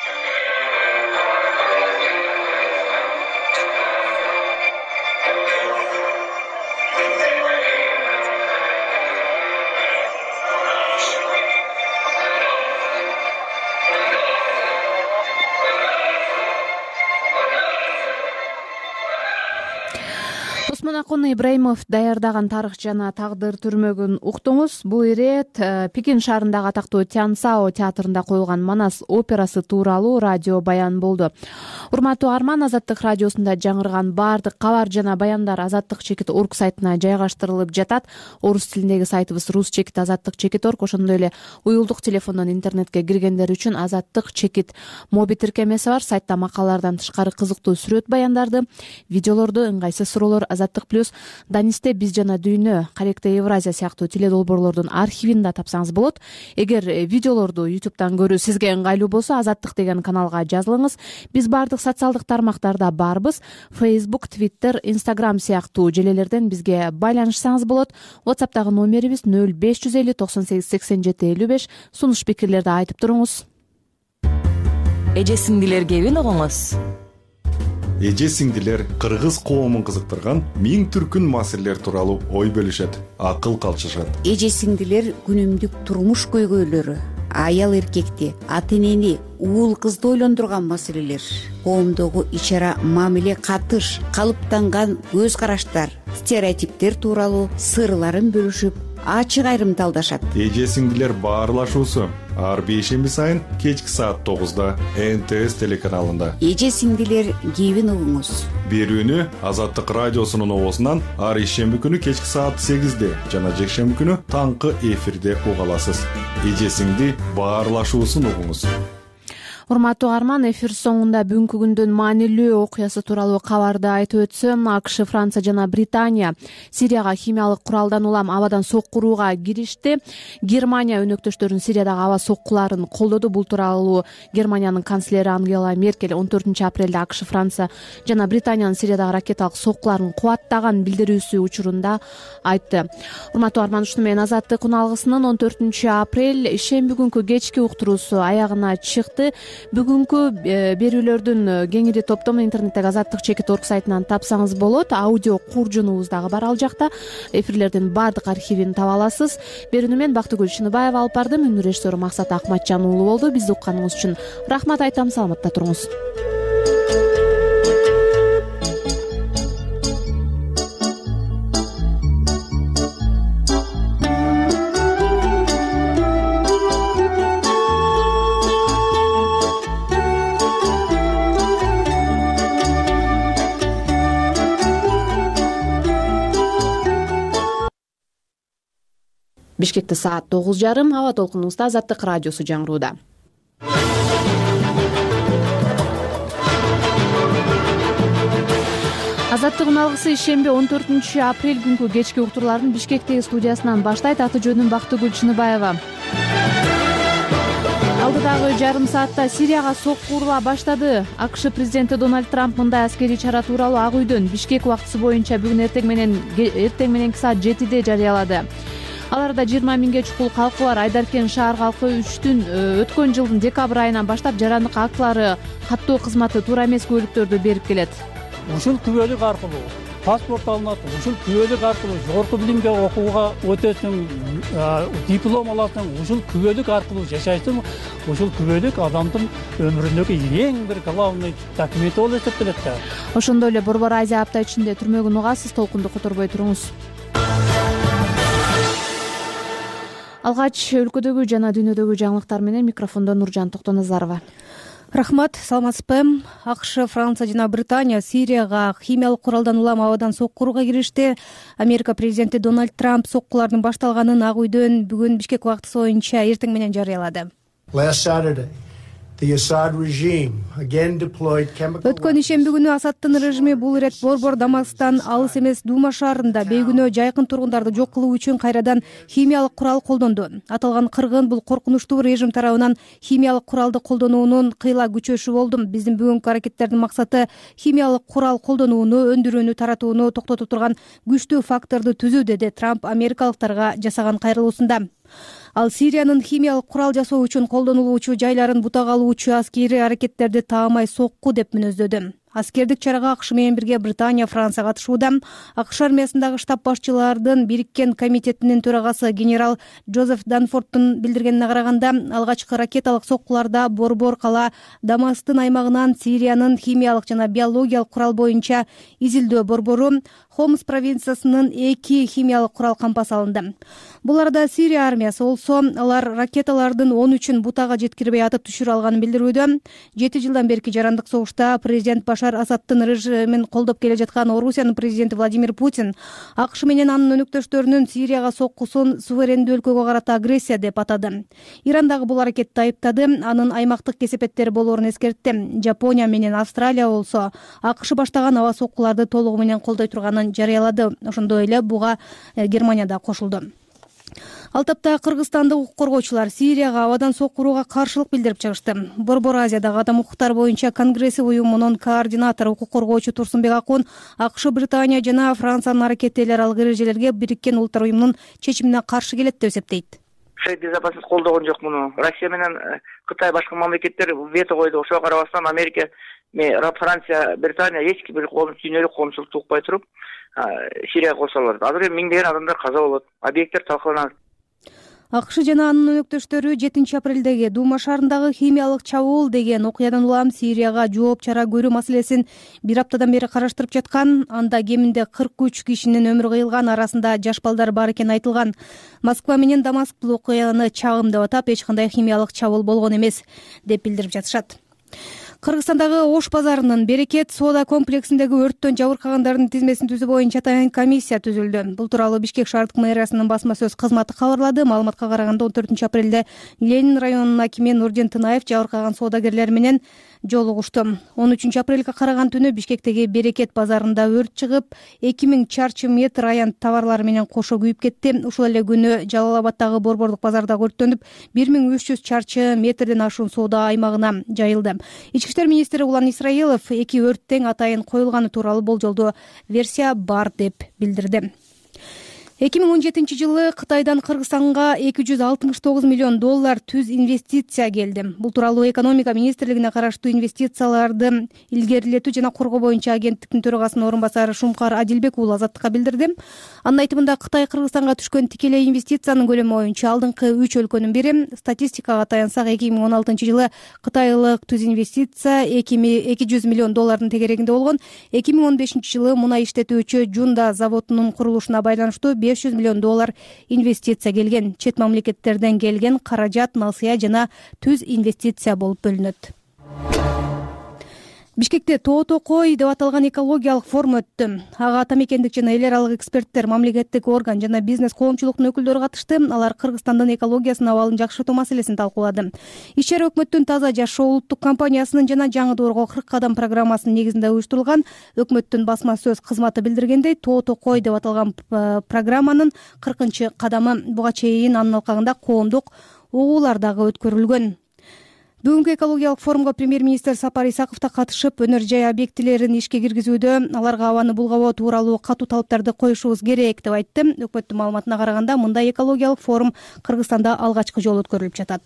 Акон Ибраимов даярдаган тарых жана тагдыр түрмөгүн уктуңуз. Бул ирет Пекин шаарындагы атактуу Тяньцао театрында коюлган Манас операсы тууралуу радио баян болду. Урматтуу Арман, Азаттык радиосунда жаңырган баардык кабар жана баяндар Азаттык чекит орг сайтына жайгаштырылып жатат. Орус тилиндеги сайтыбыз рус чекит азаттык чекит орг. Ошондой эле уюлдук телефондон интернетке киргендер үчүн Азаттык чекит моби тиркемеси бар. Сайтта макалалардан тышкары кызыктуу сүрөт баяндарды, видеолорду, ыңгайсыз суроолор, Азаттык плюс, Данисте биз жана дүйнө, Каректе Евразия сыяктуу теледолбоорлордун архивин да тапсаңыз болот. Эгер видеолорду ютубтан көрүү сизге ыңгайлуу болсо, Азаттык деген каналга жазылыңыз. Биз бардык социалдык тармактарда барбыз. Facebook, Twitter, Instagram сыяктуу желелерден бизге байланышсаңыз болот. WhatsApp'тагы номерибиз нөл беш жүз элүү токсон сегиз сексен жети элүү беш. Сунуш пикирлерди айтып туруңуз. Эже сиңдилер кебин угуңуз. Эже сиңдилер кыргыз коомун кызыктырган миң түркүн маселелер тууралуу ой бөлүшөт, акыл калчышат. Эже сиңдилер күнүмдүк турмуш көйгөйлөрү, аял эркекти, ата энени, уул кызды ойлондурган маселелер, коомдогу ич-ара мамиле, катыш, калыптанган көз караштар, стереотиптер тууралуу сырларын бөлүшүп, ачык айрымдалдашат. Эже сиңдилер баарлашуусу ар бейшемби сайын кечки саат тогузда эн тэ эс телеканалында. Эже сиңдилер кебин угуңуз. Берүүнү Азаттык радиосунун обосунан ар ишемби күнү кечки саат сегизде жана жекшемби күнү таңкы эфирде уга аласыз. Эже сиңди баарлашуусун угуңуз. урматтуу угарман, эфир соңунда бүгүнкү күндүн маанилүү окуясы тууралуу кабарды айтып өтсөм, акш, Франция жана Британия Сирияга химиялык куралдан улам абадан соккурууга киришти. Германия өнөктөштөрүн Сириядагы аба соккуларын колдоду. Бул тууралуу Германиянын канцлери Ангела Меркель он төртүнчү апрелде акш, Франция жана Британиянын Сириядагы ракеталык соккуларын кубаттаган билдирүүсү учурунда айтты. Урматтуу угарман, ушуну менен Азаттык күн алгысынын он төртүнчү апрель ишемби күнкү кечки уктуруусу аягына чыкты. Бүгүнкү берүүлөрдүн кеңири топтому интернеттеги азаттык чекит орг сайтынан тапсаңыз болот. Аудио куржунубуз дагы бар ал жакта. Эфирлердин баардык архивин таба аласыз. Берүүнү мен Бактыгүл Чыныбаева алып бардым. Үнү режиссеру Максат Акматжан уулу болду. Бизди укканыңыз үчүн рахмат айтам. Саламатта туруңуз. Бишкекте саат тогуз жарым. Аба толкунубузда Азаттык радиосу жаңырууда. Азаттык алгысы ишемби он төртүнчү апрель күнкү кечки уктурууларын Бишкектеги студиясынан баштайт. Аты жөнүм Бактыгүл Чыныбаева. Алдыдагы жарым саатта Сирияга соккурула баштады. АКШ президенти Дональд Трамп мындай аскерий чара тууралуу Ак үйдөн Бишкек убактысы боюнча бүгүн эртең менен эртең мененки саат жетиде жарыялады. Аларда жыйырма миңге чукул калкы бар. Айдаркен шаар калкы үчтүн өткөн жылдын декабрь айынан баштап жарандык актылары каттоо кызматы туура эмес күбөлүктөрдү берип келет. Ушул күбөлүк аркылуу паспорт алынат, ушул күбөлүк аркылуу жогорку билимге окууга өтөсүң, диплом аласың, ушул күбөлүк аркылуу жашайсың. Ушул күбөлүк адамдын өмүрүндөгү эң бир главный документ болуп эсептелет да. Ошондой эле Борбор Азия апта ичинде түрмөгүн угасыз. Толкунду которбой туруңуз. Алгач өлкөдөгү жана дүйнөдөгү жаңылыктар менен микрофондо Нуржан Токтоназарова. Рахмат, саламатсызбы? АКШ, Франция жана Британия Сирияга химиялык куралдан улам абадан соккурууга киришти. Америка президенти Дональд Трамп соккулардын башталганын Ак үйдөн бүгүн Бишкек убактысы боюнча эртең менен жарыялады. Өткөн ишемби күнү Асадтын режими бул ирет Борбор Дамасктан алыс эмес Дума шаарында бейгүнөө жайкын тургундарды жок кылуу үчүн кайрадан химиялык курал колдонду. Аталган кыргын бул коркунучтуу режим тарабынан химиялык куралды колдонуунун кыйла күчөшү болду. Биздин бүгүнкү аракеттердин максаты химиялык курал колдонууну, өндүрүүнү, таратууну токтото турган күчтүү факторду түзүү, деди Трамп америкалыктарга жасаган кайрылуусунда. Ал Сириянын химиялык курал жасоо үчүн колдонулуучу жайларын бутак алуучу аскерий аракеттерди таамай сокку деп мүнөздөдү. Аскердик чарага АКШ менен бирге Британия, Франция катышууда. АКШ армиясындагы штаб башчылардын бириккен комитетинин төрагасы генерал Джозеф Данфордтун билдиргенине караганда, алгачкы ракеталык соккуларда Борбор кала Дамасктын аймагынан Сириянын химиялык жана биологиялык курал боюнча изилдөө борбору Хомс провинциясынын эки химиялык курал кампасы алынды. Бул арада Сирия армиясы болсо, алар ракеталардын он үчүн бутага жеткирбей атып түшүрө алганын билдирүүдө. жети жылдан берки жарандык согушта президент Башар Асадтын режимин колдоп келе жаткан Орусиянын президенти Владимир Путин АКШ менен анын өнөктөштөрүнүн Сирияга соккусун суверендүү өлкөгө карата агрессия деп атады. Иран дагы бул аракетти айыптады, анын аймактык кесепеттери болоорун эскертти. Жапония менен Австралия болсо АКШ баштаган аба соккуларды толугу менен колдой турганын жарыялады. Ошондой эле буга Германия да кошулду. Ал тапта кыргызстандык укук коргоочулар Сирияга абадан соккурууга каршылык билдирип чыгышты. Борбор Азиядагы адам укуктары боюнча конгресси уюмунун координатору укук коргоочу Турсунбек Акун АКШ, Британия жана Франциянын аракети эл аралык эрежелерге Бириккен Улуттар уюмунун чечимине каршы келет деп эсептейт. Шейх безопасность колдогон жок муну. Россия менен Кытай башка мамлекеттер вето койду. Ошого карабастан Америка, Франция, Британия эч бир дүйнөлүк коомчулукты укпай туруп Сирияга кошсолор. Азыр миңдеген адамдар каза болот. Объекттер талкаланат. АКШ жана анын өнөктөштөрү жетинчи апрелдеги Дума шаарындагы химиялык чабуул деген окуядан улам Сирияга жооп чара көрүү маселесин бир аптадан бери караштырып жаткан. Анда кеминде кырк үч кишинин өмүрү кыйылган, арасында жаш балдар бар экени айтылган. Москва менен Дамаск бул окуяны чагым деп атап, эч кандай химиялык чабуул болгон эмес деп билдирип жатышат. Кыргызстандагы Ош базарынын Берекет соода комплексиндеги өрттөн жабыркагандардын тизмесин түзүү боюнча атайын комиссия түзүлдү. Бул тууралуу Бишкек шаардык мэриясынын басма сөз кызматы кабарлады. Маалыматка караганда он төртүнчү апрелде Ленин районунун акими Нурдин Тынаев жабыркаган соодагерлер менен жолугушту. он үчүнчү апрелге караган түнү Бишкектеги Берекет базарында өрт чыгып, эки миң чарчы метр аянт товарлар менен кошо күйүп кетти. Ушул эле күнү Жалал Абаддагы Борбордук базарда өрттөнүп, бир миң үч жүз чарчы метрден ашуун соода аймагына жайылды. Ички иштер министри Улан Исраилов эки өрт тең атайын коюлганы тууралуу болжолдуу версия бар деп билдирди. эки миң он жетинчи жылы Кытайдан Кыргызстанга эки жүз алтымыш тогуз миллион доллар түз инвестиция келди. Бул тууралуу экономика министрлигине караштуу инвестицияларды илгерилетүү жана коргоо боюнча агенттиктин төрагасынын орун басары Шумкар Адилбек уулу Азаттыкка билдирди. Анын айтымында Кытай Кыргызстанга түшкөн тикелей инвестициянын көлөмү боюнча алдыңкы үч өлкөнүн бири. Статистикага таянсак эки миң он алтынчы жылы кытайлык түз инвестиция эки жүз миллион доллардын тегерегинде болгон. эки миң он бешинчи жылы мунай иштетүүчү Жунда заводунун курулушуна байланыштуу беш жүз миллион доллар инвестиция келген. Чет мамлекеттерден келген каражат насыя жана түз инвестиция болуп бөлүнөт. Бишкекте тоо токой деп аталган экологиялык форум өттү. Ага атамекендик жана эл аралык эксперттер, мамлекеттик орган жана бизнес коомчулуктун өкүлдөрү катышты. Алар Кыргызстандын экологиясынын абалын жакшыртуу маселесин талкуулады. Иш-чара өкмөттүн Таза жашоо улуттук компаниясынын жана жаңы доорго кырк кадам программасынын негизинде уюштурулган. Өкмөттүн басма сөз кызматы билдиргендей, тоо токой деп аталган программанын кыркынчы кадамы буга чейин анын алкагында коомдук угуулар дагы өткөрүлгөн. Бүгүнкү экологиялык форумга премьер-министр Сапар Исаков да катышып, өнөр жай объектилерин ишке киргизүүдө аларга абаны булгабоо тууралуу катуу талаптарды коюшубуз керек деп айтты. Өкмөттүн маалыматына караганда, мындай экологиялык форум Кыргызстанда алгачкы жолу өткөрүлүп жатат.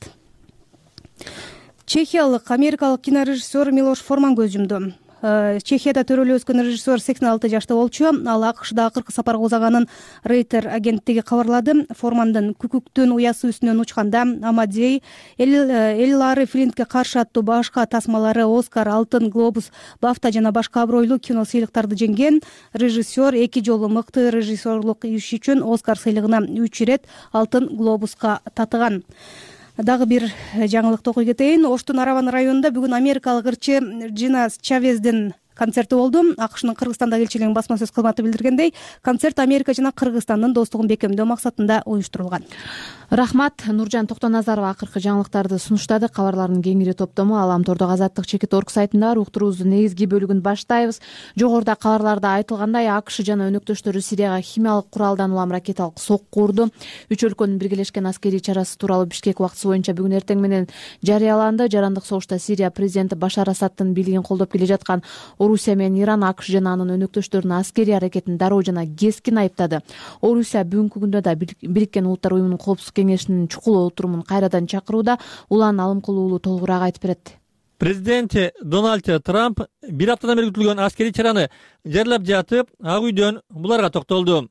Чехиялык, америкалык кинорежиссер Милош Форман көз жумду. Чехияда төрөлүп өскөн режиссер сексен алты жашта болчу. Ал АКШда акыркы сапарга узаганын Рейтер агенттиги кабарлады. Формандын Күкүктүн уясы үстүнөн учканда, Амадей, Эллары Флинтке каршы аттуу башка тасмалары Оскар, Алтын глобус, Бафта жана башка абройлуу кино сыйлыктарды жеңген. Режиссер эки жолу мыкты режиссерлук иш үчүн Оскар сыйлыгына үч ирет Алтын глобуска татыган. Дагы бир жаңылыкты окуй кетейин. Оштун Араван районунда бүгүн америкалык ырчы Джина Чавездин концерти болду. АКШнын Кыргызстандагы элчилигинин басма сөз кызматы билдиргендей, концерт Америка жана Кыргызстандын достугун бекемдөө максатында уюштурулган. Рахмат. Нуржан Токтоназарова акыркы жаңылыктарды сунуштады. Кабарлардын кеңири топтому Аламтордогу Азаттык чекит орг сайтында бар. Уктуруубуздун негизги бөлүгүн баштайбыз. Жогоруда кабарларда айтылгандай, АКШ жана өнөктөштөрү Сирияга химиялык куралдан улам ракеталык сокку урду. Үч өлкөнүн биргелешкен аскерий чарасы тууралуу Бишкек убактысы боюнча бүгүн эртең менен жарыяланды. Жарандык согушта Сирия президенти Башар Асаддын бийлигин колдоп келе жаткан Орусия менен Иран АКШ жана анын өнөктөштөрүнүн аскерий аракетин дароо жана кескин айыптады. Орусия бүгүнкү күндө да Бириккен Улуттар уюмунун коопсуздук кеңешинин чукул отурумун кайрадан чакырууда. Улан Алымкулуу уулу толугураак айтып берет. Президенти Дональд Трамп бир аптадан бери күтүлгөн аскерий чараны жерлеп жатып, Ак үйдөн буларга токтолду.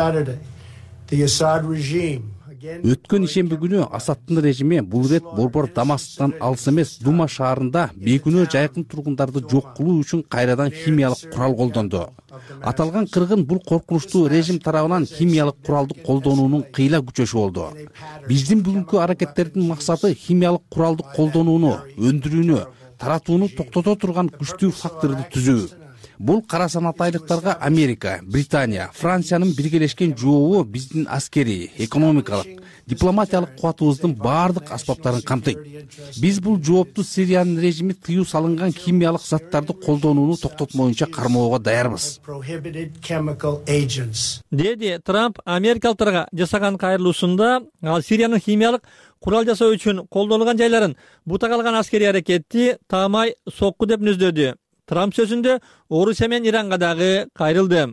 Өткөн ишемби күнү Асаддын режими бул ирет борбор Дамасктан алыс эмес Дума шаарында бейкүнөө жайкын тургундарды жок кылуу үчүн кайрадан химиялык курал колдонду. Аталган кыргын бул коркунучтуу режим тарабынан химиялык куралды колдонуунун кыйла күчөшү болду. Биздин бүгүнкү аракеттердин максаты химиялык куралды колдонууну, өндүрүүнү, таратууну токтото турган күчтүү факторду түзүү. Бул кара санатайлыктарга Америка, Британия, Франциянын биргелешкен жообу биздин аскерий, экономикалык, дипломатиялык кубатыбыздын баардык аспаптарын камтыйт. Биз бул жоопту Сириянын режими тыюу салынган химиялык заттарды колдонууну токтотмоюнча кармоого даярбыз. Деди Трамп америкалыктарга жасаган кайрылуусунда, ал Сириянын химиялык курал жасоо үчүн колдонулган жайларын бута калган аскерий аракетти таамай сокку деп мүнөздөдү. Трамп сөзүндө Орусия менен Иранга дагы кайрылды.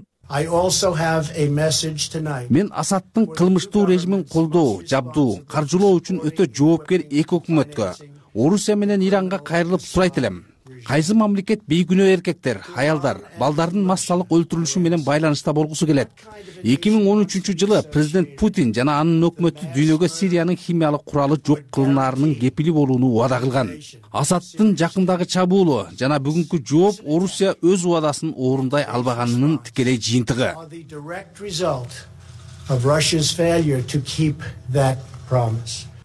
Мен Асаддын кылмыштуу режимин колдоо, жабдуу, каржылоо үчүн өтө жоопкер эки өкмөткө, Орусия менен Иранга кайрылып сурайт элем. Кайсы мамлекет бейкүнөө эркектер, аялдар, балдардын массалык өлтүрүлүшү менен байланышта болгусу келет? эки миң он үчүнчү жылы президент Путин жана анын өкмөтү дүйнөгө Сириянын химиялык куралы жок кылынаарынын кепили болууну убада кылган. Асаддын жакындагы чабуулу жана бүгүнкү жооп Орусия өз убадасын орундай албаганынын тикелей жыйынтыгы.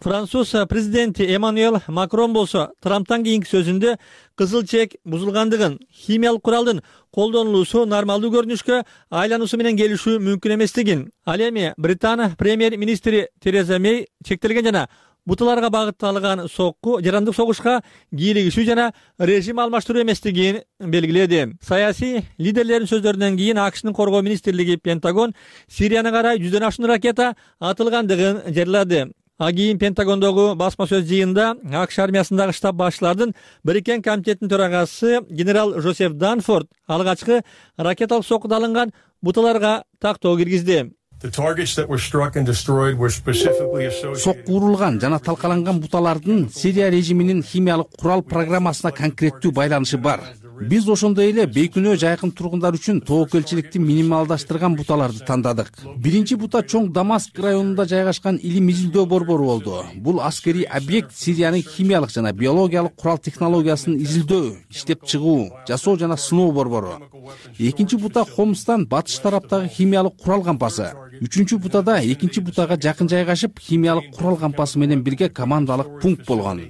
Француз президенти Эммануэль Макрон болсо Трамптан кийинки сөзүндө кызыл чек бузулгандыгын, химиялык куралдын колдонулуусу нормалдуу көрүнүшкө айлануусу менен келишүү мүмкүн эместигин, ал эми Британия премьер-министри Тереза Мей чектелген жана буталарга багытталган сокку жарандык согушка кийлигишүү жана режим алмаштыруу эместигин белгиледи. Саясий лидерлердин сөздөрүнөн кийин АКШнын коргоо министрлиги Пентагон Сирияны карай жүздөн ашуун ракета атылгандыгын жарыялады. А кийин Пентагондогу басма сөз жыйында АКШ армиясындагы штаб башчылардын Бириккен комитетинин төрагасы генерал Жозеф Данфорд алгачкы ракеталык соккуда алынган буталарга тактоо киргизди. Сокку урулган жана талкаланган буталардын Сирия режиминин химиялык курал программасына конкреттүү байланышы бар. Биз ошондой эле бейкүнөө жайкын тургундар үчүн тобокелчиликти минималдаштырган буталарды тандадык. Биринчи бута чоң Дамаск районунда жайгашкан илим изилдөө борбору болду. Бул аскерий объект Сириянын химиялык жана биологиялык курал технологиясын изилдөө, иштеп чыгуу, жасоо жана сыноо борбору. Экинчи бута Хомстан батыш тараптагы химиялык курал кампасы. Үчүнчү бутада экинчи бутага жакын жайгашып химиялык курал кампасы менен бирге командалык пункт болгон.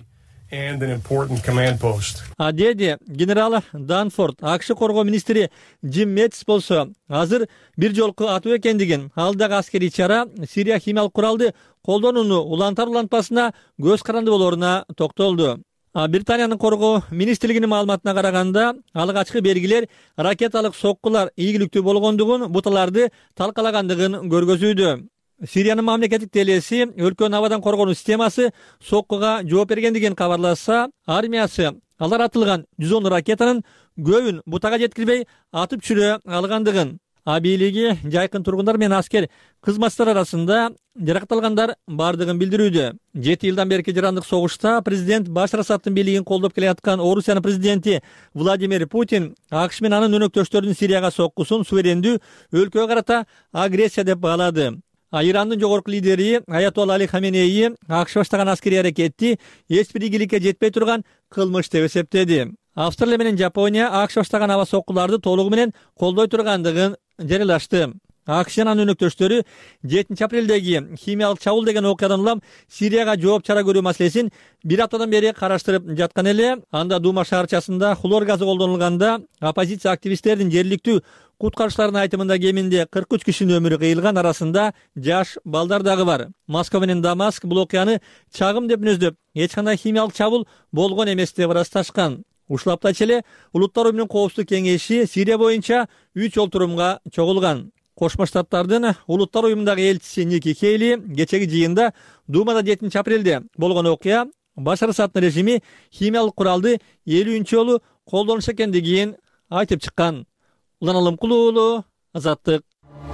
А деди генерал Данфорд, АКШ коргоо министри Джим Мэтис болсо азыр бир жолку атуу экендигин, ал дагы аскерий чара Сирия химиялык куралды колдонууну улантар улантпасына көз каранды болоруна токтолду. А Британиянын коргоо министрлигинин маалыматына караганда, алгачкы белгилер ракеталык соккулар ийгиликтүү болгондугун, буталарды талкалагандыгын көргөзүүдө. Сириянын мамлекеттик телеси өлкөнүн абадан коргонуу системасы соккуга жооп бергендигин кабарласа, армиясы алар атылган жүз он ракетанын көбүн бутага жеткирбей атып чүрө алгандыгын, а бийлиги жайкын тургундар менен аскер кызматчылар арасында жаракатталгандар бардыгын билдирүүдө. Жети жылдан берки жарандык согушта президент Башар Асадтын бийлигин колдоп келе аткан Орусиянын президенти Владимир Путин АКШ менен анын өнөктөштөрүнүн Сирияга соккусун суверендүү өлкөгө карата агрессия деп баалады. А Ирандын жогорку лидери Аятолла Али Хаменеи АКШ баштаган аскерий аракетти эч бир ийгиликке жетпей турган кылмыш деп эсептеди. Австралия менен Жапония АКШ баштаган аба соккуларды толугу менен колдой тургандыгын жарыялашты. АКШ жана өнөктөштөрү жетинчи апрелдеги химиялык чабуул деген окуядан улам Сирияга жооп чара көрүү маселесин бир аптадан бери караштырып жаткан эле. Анда Дума шаарчасында хлор газы колдонулганда оппозиция активисттердин жергиликтүү куткарычлардын айтымында кеминде кырк үч кишинин өмүрү кыйылган, арасында жаш балдар дагы бар. Москва менен Дамаск бул окуяны чагым деп мүнөздөп, эч кандай химиялык чабуул болгон эмес деп ырасташкан. Ушул аптачы эле Улуттар уюмунун коопсуздук кеңеши Сирия боюнча үч олтурумга чогулган. Кошмо Штаттардын Улуттар уюмундагы элчиси Ники Хейли кечеги жыйында Думада жетинчи апрелде болгон окуя Башар Асадтын режими химиялык куралды элүүнчү жолу колдонуш экендигин айтып чыккан. Улан Кулуулу, Азаттык.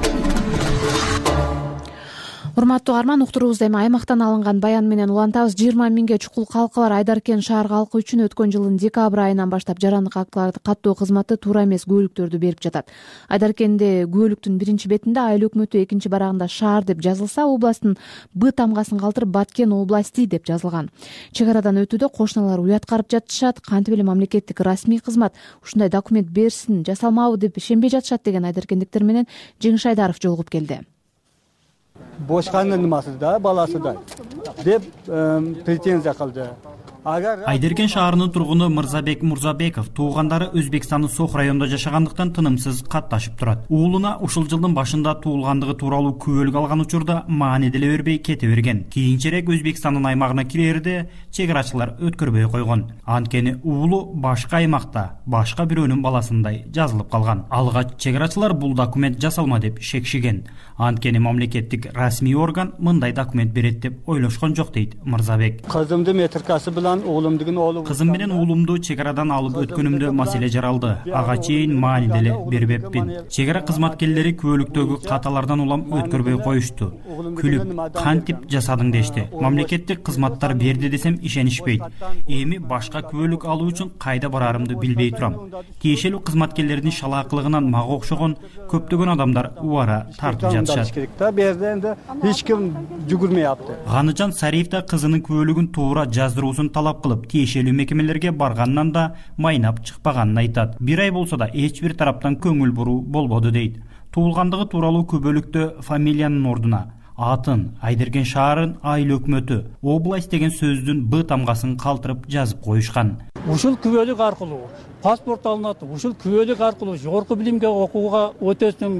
Урматтуу арман, уктуруубузда эми аймактан алынган баян менен улантабыз. жыйырма миңге чукул калкы бар Айдаркен шаар калкы үчүн өткөн жылдын декабрь айынан баштап жарандык актыларды каттоо кызматы туура эмес күбөлүктөрдү берип жатат. Айдаркенде күбөлүктүн биринчи бетинде айыл өкмөтү, экинчи барагында шаар деп жазылса, областтын Б тамгасын калтырып Баткен области деп жазылган. Чек арадан өтүүдө кошуналар уят карып жатышат. Кантип эле мамлекеттик расмий кызмат ушундай документ берсин, жасалмабы деп ишенбей жатышат деген айдаркендиктер менен Жеңиш Айдаров жолугуп келди. Бошканын нымасы да, баласы да деп претензия кылды. Айдаркен шаарынын тургуну Мырзабек Мурзабеков туугандары Өзбекстандын Сох районунда жашагандыктан тынымсыз катташып турат. Уулуна ушул жылдын башында туулгандыгы тууралуу күбөлүк алган учурда маани деле бербей кете берген. Кийинчерээк Өзбекстандын аймагына кирерде чек арачылар өткөрбөй койгон. Анткени уулу башка аймакта, башка бирөөнүн баласындай жазылып калган. Алгач чек арачылар бул документ жасалма деп шекшиген. Анткени мамлекеттик расмий орган мындай документ берет деп ойлошкон жок дейт Мырзабек. Кызымды метркасы менен уулумдугун оолу кызым менен уулумду чек арадан алып өткөнүмдө маселе жаралды. Ага чейин маани деле бербеппин. Чек ара кызматкерлери күбөлүктөгү каталардан улам өткөрбөй коюшту. Күлүп, кантип жасадың дешти. Мамлекеттик кызматтар берди десем ишенишпейт. Эми башка күбөлүк алуу үчүн кайда барарымды билбей турам. Тиешелүү кызматкерлердин шалаакылыгынан мага окшогон көптөгөн адамдар убара тартып жатышат. Эч ким жүгүрмөй апты. Ганычан Сариев да кызынын күбөлүгүн туура жаздыруусун талап кылып, тиешелүү мекемелерге баргандан да майнап чыкпаганын айтат. Бир ай болсо да эч бир тараптан көңүл буруу болбоду дейт. Туулгандыгы тууралуу күбөлүктө фамилиянын ордуна атын Айдерген шаарын айыл өкмөтү область деген сөздүн Б тамгасын калтырып жазып коюшкан. Ушул күбөлүк аркылуу паспорт алынат, ушул күбөлүк аркылуу жогорку билимге окууга өтөсүң,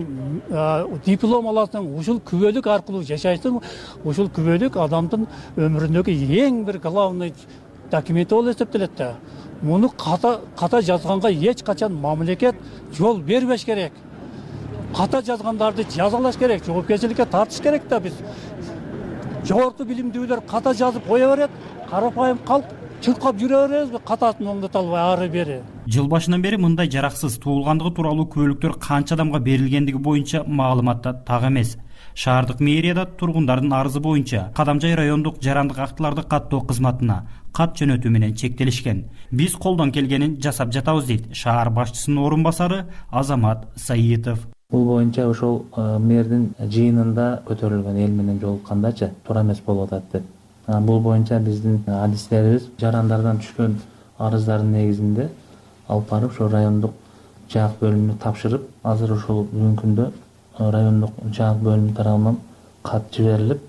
диплом аласың, ушул күбөлүк аркылуу жашайсың. Ушул күбөлүк адамдын өмүрүндөгү эң бир главный документ болуп эсептелет да. Муну ката ката жазганга эч качан мамлекет жол бербеш керек. Ката жазгандарды жазалаш керек, жоопкерчиликке тартыш керек да. Биз жогорку билимдүүлөр ката жазып кое берет, карапайым калк чуркап жүрө беребизби, катасын оңдото албай ары бери. Жыл башынан бери мындай жараксыз туулгандыгы тууралуу күбөлүктөр канча адамга берилгендиги боюнча маалыматта так эмес. Шаардык мэрияда тургундардын арызы боюнча Кадамжай райондук жарандык актыларды каттоо кызматына кат жөнөтүү менен чектелишкен. Биз колдон келгенин жасап жатабыз дейт шаар башчысынын орун басары Азамат Саитов. Бул боюнча ошол мэрдин жыйынында көтөрүлгөн эл менен жолуккандачы туура эмес болуп атат деп. Бул боюнча биздин адистерибиз жарандардан түшкөн арыздардын негизинде алып барып ошол райондук жаак бөлүмүнө тапшырып, азыр ошол бүгүнкү күндө райондук жаак бөлүмү тарабынан кат жиберилип,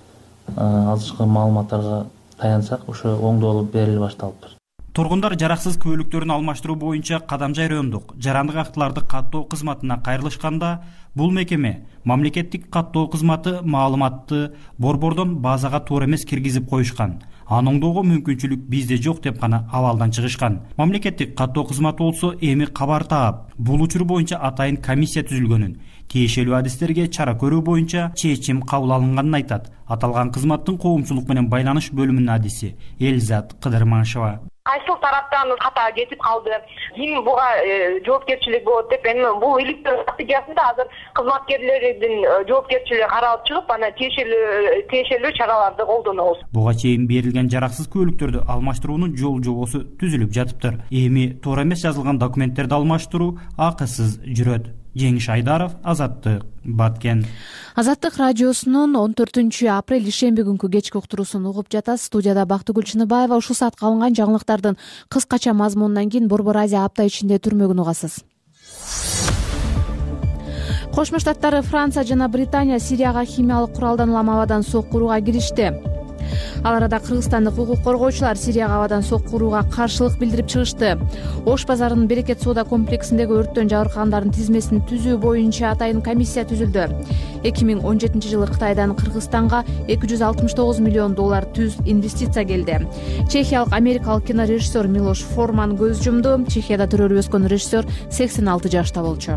азыркы маалыматтарга таянсак, ошо оңдолуп бериле башталыптыр. Тургундар жараксыз күбөлүктөрүн алмаштыруу боюнча Кадамжай райондук жарандык актыларды каттоо кызматына кайрылышканда, бул мекеме мамлекеттик каттоо кызматы маалыматты борбордон базага туура эмес киргизип коюшкан. Аны оңдоого мүмкүнчүлүк бизде жок деп гана абалдан чыгышкан. Мамлекеттик каттоо кызматы болсо эми кабар таап, бул учур боюнча атайын комиссия түзүлгөнүн, тиешелүү адистерге чара көрүү боюнча чечим кабыл алынганын айтат. Аталган кызматтын коомчулук менен байланыш бөлүмүнүн адиси Элизат Кыдырмашева. Кайсыл тараптан ката кетип калды, ким буга жоопкерчилик болот деп, эми бул иликтөө стратегиясында азыр кызматкерлердин жоопкерчилиги каралып чыгып, анан тиешелүү тиешелүү чараларды колдонобуз. Буга чейин берилген жараксыз күбөлүктөрдү алмаштыруунун жол жобосу түзүлүп жатыптыр. Эми туура эмес жазылган документтерди алмаштыруу акысыз жүрөт. Жеңиш Айдаров, Азаттык, Баткен. Азаттык радиосунун он төртүнчү апрель ишемби күнкү кечки уктуруусун угуп жатасыз. Студияда Бактыгүл Чыныбаева. Ушул саатка алынган жаңылыктардын кыскача мазмунунан кийин Борбор Азия апта ичинде түрмөгүн угасыз. Кошмо Штаттары, Франция жана Британия Сирияга химиялык куралдан улам абадан сокку урууга киришти. Ал арада кыргызстандык укук коргоочулар Сирияга абадан сокку урууга каршылык билдирип чыгышты. Ош базарынын Берекет соода комплексиндеги өрттөн жабыркагандардын тизмесин түзүү боюнча атайын комиссия түзүлдү. эки миң он жетинчи жылы Кытайдан Кыргызстанга эки жүз алтымыш тогуз миллион доллар түз инвестиция келди. Чехиялык америкалык кинорежиссер Милош Форман көз жумду. Чехияда төрөлүп өскөн режиссер сексен алты жашта болчу.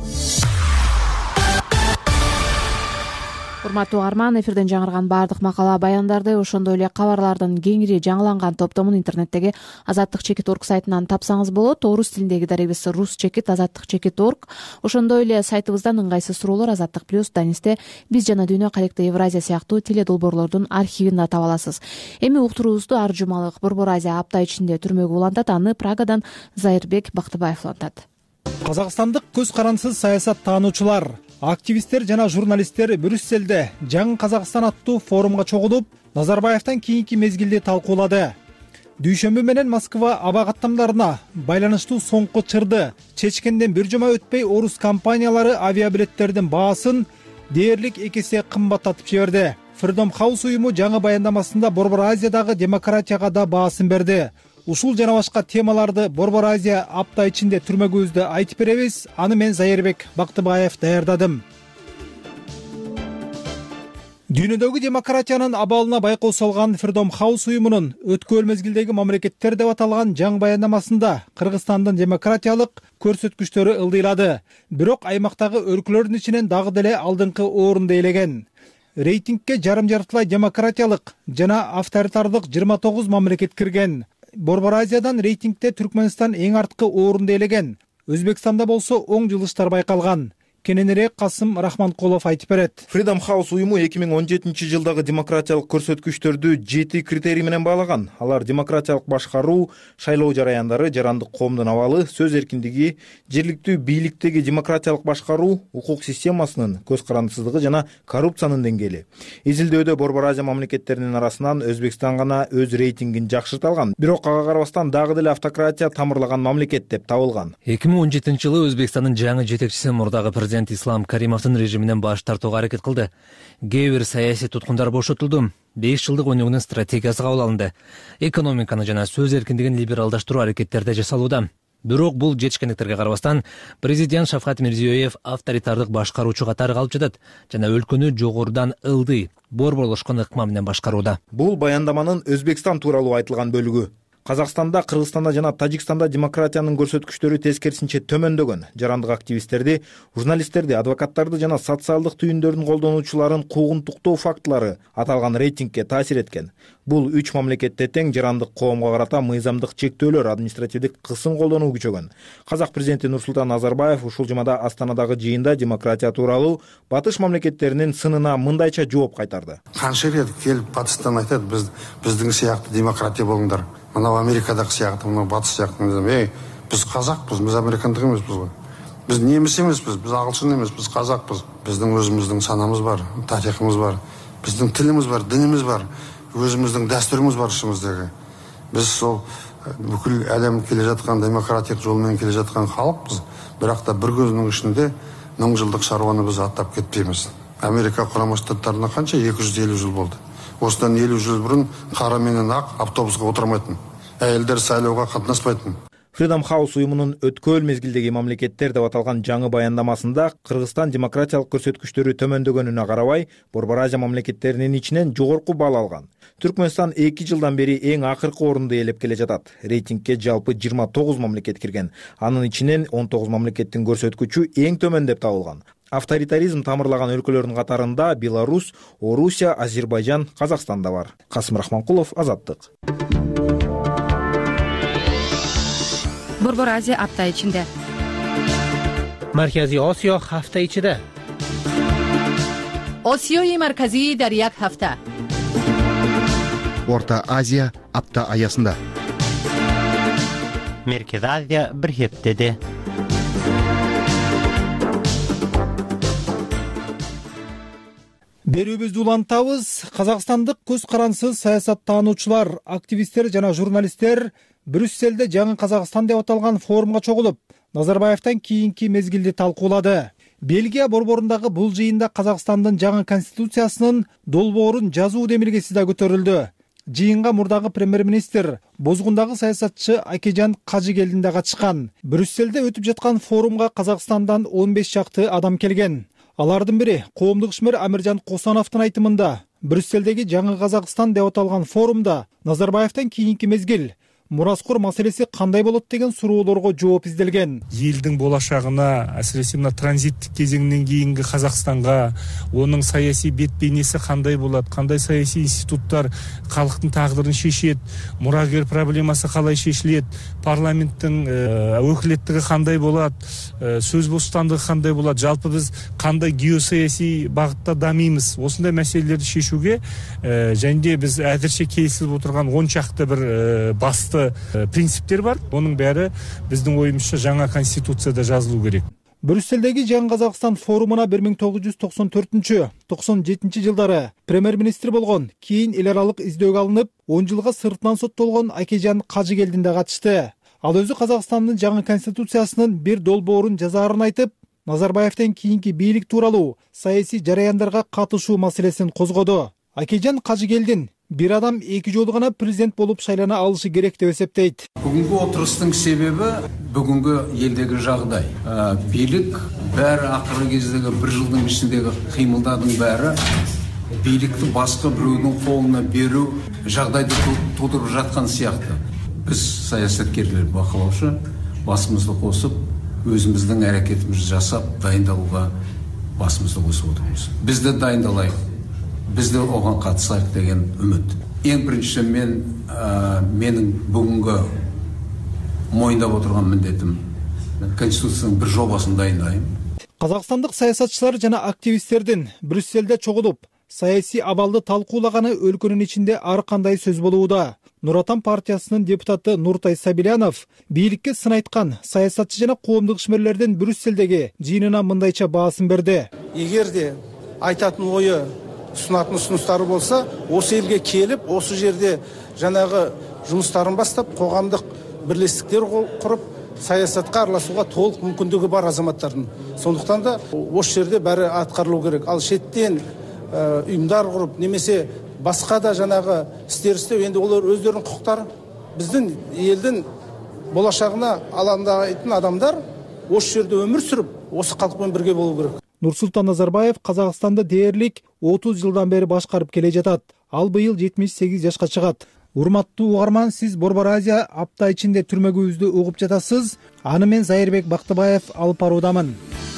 Урматтуу угарман, эфирден жаңырган баардык макала баяндарды, ошондой эле кабарлардын кеңири жаңыланган топтомун интернеттеги азаттык чекит точка орг сайтынан тапсаңыз болот. Орус тилиндеги дарегибиз рус чекит азаттык чекит точка орг. Ошондой эле сайтыбыздан ыңгайсыз суроолор Азаттык плюс, Данисте Биз жана Дүйнө, Каректе Евразия сыяктуу теле долбоорлордун архивин да таба аласыз. Эми уктуруубузду ар жумалык Борбор Азия апта ичинде түрмөгү улантат. Аны Прагадан Зайырбек Бактыбаев улантат. Казакстандык көз карансыз саясат таануучулар, активисттер жана журналисттер Брюсселде жаңы Казакстан аттуу форумга чогулуп, Назарбаевтан кийинки мезгилди талкуулады. Дүйшөмбү менен Москва аба каттамдарына байланыштуу соңку чырды чечкенден бир жума өтпөй орус компаниялары авиабилеттердин баасын дээрлик эки эсе кымбаттатып жиберди. Freedom House уюму жаңы баяндамасында Борбор Азиядагы демократияга да баасын берди. Ушул жана башка темаларды Борбор Азия апта ичинде түрмөгүбүздө айтып беребиз. Аны мен Зайырбек Бактыбаев даярдадым. Дүйнөдөгү демократиянын абалына байкоо салган Freedom House уюмунун өткөн мезгилдеги мамлекеттер деп аталган жаңы баяндамасында Кыргызстандын демократиялык көрсөткүчтөрү ылдыйлады. Бирок аймактагы өлкөлөрдүн ичинен дагы деле алдыңкы орунду ээлеген. Рейтингге жарым жартылай демократиялык жана авторитардык жыйырма тогуз мамлекет кирген. Борбор Азиядан рейтингде Түркмөнстан эң арткы орунду ээлеген. Өзбекстанда болсо оң жылыштар байкалган. Кененирээк Касым Рахманкулов айтып берет. Freedom House уюму эки миң он жетинчи жылдагы демократиялык көрсөткүчтөрдү жети критерий менен баалаган. Алар демократиялык башкаруу, шайлоо жараяндары, жарандык коомдун абалы, сөз эркиндиги, жергиликтүү бийликтеги демократиялык башкаруу, укук системасынын көз карандысыздыгы жана коррупциянын деңгээли. Изилдөөдө Борбор Азия мамлекеттеринин арасынан Өзбекстан гана өз рейтингин жакшырта алган. Бирок ага карабастан дагы деле автократия тамырлаган мамлекет деп табылган. эки миң он жетинчи жылы Өзбекстандын жаңы жетекчиси мурдагы президент президент Ислам Каримовдун режиминен баш тартууга аракет кылды. Кээ бир саясий туткундар бошотулду. беш жылдык өнүгүүнүн стратегиясы кабыл алынды. Экономиканы жана сөз эркиндигин либералдаштыруу аракеттери жасалууда. Бирок бул жетишкендиктерге карабастан президент Шавкат Мирзиёев авторитардык башкаруучу катары калып жатат жана өлкөнү жогорудан ылдый, борборлошкон ыкма менен башкарууда. Бул баяндаманын Өзбекстан тууралуу айтылган бөлүгү. Казакстанда, Кыргызстанда жана Тажикстанда демократиянын көрсөткүчтөрү тескерисинче төмөндөгөн. Жарандык активисттерди, журналисттерди, адвокаттарды жана социалдык түйүндөрдүн колдонуучуларын куугунтуктоо фактылары аталган рейтингке таасир эткен. Бул үч мамлекетте тең жарандык коомго карата мыйзамдык чектөөлөр, административдик кысым колдонуу күчөгөн. Казак президенти Нурсултан Назарбаев ушул жумада Астанадагы жыйында демократия тууралуу батыш мамлекеттеринин сынына мындайча жооп кайтарды. Канча рет келип батыштан айтат, биз биздин сыяктуу демократия болуңдар. Мына Америкадагы сыяктуу, мына батыш сыяктуу. Эй, биз казакпыз, биз американдык эмеспиз го. Биз немис эмеспиз, биз агылшын эмес, биз казакпыз. Биздин өзүбүздүн санамыз бар, тарихыбыз бар, биздин тилибиз бар, динибиз бар, өзүбүздүн дастурубуз бар ишибиздеги. Биз сол бүкүл әлем келе жаткан демократик жол менен келе жаткан халыкпыз. Бирок да бир көзүнүн ичинде миң жылдык шаруаны биз аттап кетпейбиз. Америка Курама Штаттарына канча эки жүз элүү жыл болду. Осыдан элүү жыл бурун кара менен ак автобуска отурмайтын. Әйелдер сайлоого катнаспайтын. Freedom House уюмунун өткөл мезгилдеги мамлекеттер деп аталган жаңы баяндамасында Кыргызстан демократиялык көрсөткүчтөрү төмөндөгөнүнө карабай, Борбор Азия мамлекеттеринин ичинен жогорку бал алган. Түркмөнстан эки жылдан бери эң акыркы орунду ээлеп келе жатат. Рейтингке жалпы жыйырма тогуз мамлекет кирген. Анын ичинен он тогуз мамлекеттин көрсөткүчү эң төмөн деп табылган. Авторитаризм тамырлаган өлкөлөрдүн катарында Беларусь, Орусия, Азербайжан, Казакстан да бар. Касым Рахманкулов, Азаттык. Борбор Азия апта ичинде. Марказий Осиё ҳафта ичида. Осиёи марказӣ дар як ҳафта. Орта Азия апта аясында. Меркез Азия бир ҳептеде. Берүүбүздү улантабыз. Казакстандык көз карансыз саясаттануучулар, активисттер жана журналисттер Брюсселде жаңы Казакстан деп аталган форумга чогулуп, Назарбаевтан кийинки мезгилди талкуулады. Бельгия борборундагы бул жыйында Казакстандын жаңы конституциясынын долбоорун жазуу демилгеси да көтөрүлдү. Жыйынга мурдагы премьер-министр, бозгундагы саясатчы Акежан Кажыгелдин да катышкан. Брюсселде өтүп жаткан форумга Казакстандан он беш чакты адам келген. Алардын бири коомдук ишмер Амиржан Косановдун айтымында, Брюсселдеги жаңы Казакстан деп аталган форумда Назарбаевтан кийинки мезгил мураскор маселеси кандай болот деген суроолорго жооп изделген. Элдин болашагына, асиресе мына транзиттик кезеңден кийинки Казакстанга, онун саясий бет бейнеси кандай болот, кандай саясий институттар калктын тагдырын шешет, мурагер проблемасы калай шешилет, парламенттин өкүлеттиги кандай болот, сөз бостандыгы кандай болот, жалпы биз кандай геосаясий багытта дамыймыз. Осундай маселелерди шешүүгө және биз азырча келишип отурган он чакты бир басты принциптер бар. Оның бәрі біздің ойымызша жаңа конституцияда жазылу керек. Брюсселдеги жаңы Казакстан форумуна бир миң тогуз жүз токсон төртүнчү — токсон жетинчи жылдары премьер-министр болгон, кийин эл аралык издөөгө алынып, он жылга сыртынан соттолгон Акежан Кажыгелдин да катышты. Ал өзү Казакстандын жаңы конституциясынын бир долбоорун жазаарын айтып, Назарбаевтен кийинки бийлик тууралуу саясий жараяндарга катышуу маселесин козгоду. Акежан Кажыгелдин бир адам эки жолу гана президент болуп шайлана алышы керек деп эсептейт. Бүгүнкү отурустун себеби бүгүнкү элдеги жагдай. Бийлик баары акыркы кездеги бир жылдын ичиндеги кыймылдардын баары бийликти башка бирөөнүн колуна берүү жагдайды туудуруп жаткан сыяктуу. Биз саясаткерлер бакылоочу басымызды косуп, өзүбүздүн аракетибизди жасап, дайындалууга басымызды косуп отурбуз. Биз да дайындалайык. Biz de oған қатысайық деген үміт. Ең бірінші мен, менің бүгінгі мойындап отырған міндетім Конституцияның бір жобасын дайындайым. Қазақстандық саясатчылар жана активисттердин Брюсселде чогулуп, саясий абалды талкуулаганы өлкөнүн ичинде ар кандай сөз болууда. Нур Отан партиясынын депутаты Нуртай Сабилянов бийликке сын айткан саясатчы жана коомдук ишмерлердин Брюсселдеги жыйынына мындайча баасын берди. Эгерде айтатын ою ұсынатын ұсыныстары болса, осы елге келіп, осы жерде жаңағы жұмыстарын бастап, қоғамдық бірлестіктер құрып, саясатқа араласуға толық мүмкіндігі бар азаматтардың. Сондықтан да осы жерде бәрі атқарылу керек. Ал шеттен ұйымдар құрып, немесе басқа да жаңағы істер істеу, енді олар өздерінің құқықтары. Біздің елдің болашағына алаңдайтын адамдар осы жерде өмір сүріп, осы халықпен бірге болу керек. Нурсултан Назарбаев Қазақстанды дээрлик отуз жылдан бери башкарып келе жатат. Ал быйыл жетимиш сегиз жашка чыгат. Урматтуу угарман, сиз Борбор Азия апта ичинде түрмөгүбүздү угуп жатасыз. Аны мен Зайырбек Бактыбаев алып баруудамын.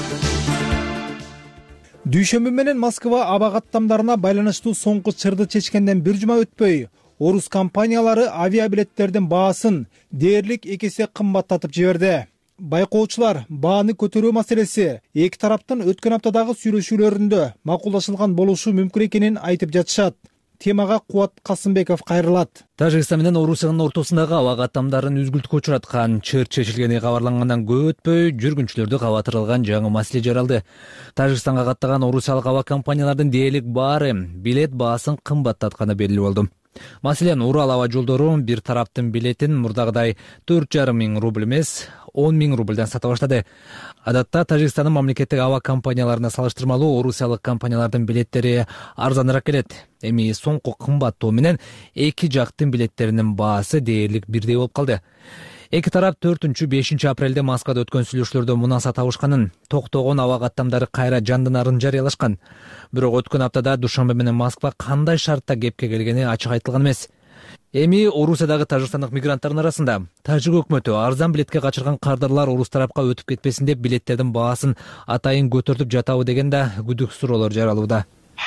Дүйшөмбү менен Москва аба каттамдарына байланыштуу соңку чырды чечкенден бир жума өтпөй, орус компаниялары авиабилеттердин баасын дээрлик эки эсе кымбаттатып жиберди. Байкоочулар бааны көтөрүү маселеси эки тараптын өткөн аптадагы сүйлөшүүлөрүндө макулдашылган болушу мүмкүн экенин айтып жатышат. Темага Кубат Касымбеков кайрылат. Тажикстан менен Орусиянын ортосундагы аба каттамдарын үзгүлтүккө учураткан чыр чечилгени кабарлангандан көп өтпөй жүргүнчүлөрдү кабатырылган жаңы маселе жаралды. Тажикстанга каттаган орусиялык аба компаниялардын дээрлик баары билет баасын кымбаттатканы белгилүү болду. Маселен, Урал аба жолдору бир тараптын билетин мурдагыдай төрт жарым миң рубль эмес, он миң рубльдан сата баштады. Адатта Тажикстандын мамлекеттик аба компанияларына салыштырмалуу орусиялык компаниялардын билеттери арзаныраак келет. Эми соңку кымбаттоо менен эки жактын билеттеринин баасы дээрлик бирдей болуп калды. Эки тарап төртүнчү бешинчи апрелде Москвада өткөн сүйлөшүүлөрдө мунаса табышканын, токтогон аба каттамдары кайра жандынарын жарыялашкан. Бирок өткөн аптада Душанбе менен Москва кандай шартта кепке келгени ачык айтылган эмес. Эми Орусиядагы тажикстандык мигранттардын арасында тажик өкмөтү арзан билетке качырган кардарлар орус тарапка өтүп кетпесин деп билеттердин баасын атайын көтөртүп жатабы деген да күдүк суроолор жаралууда.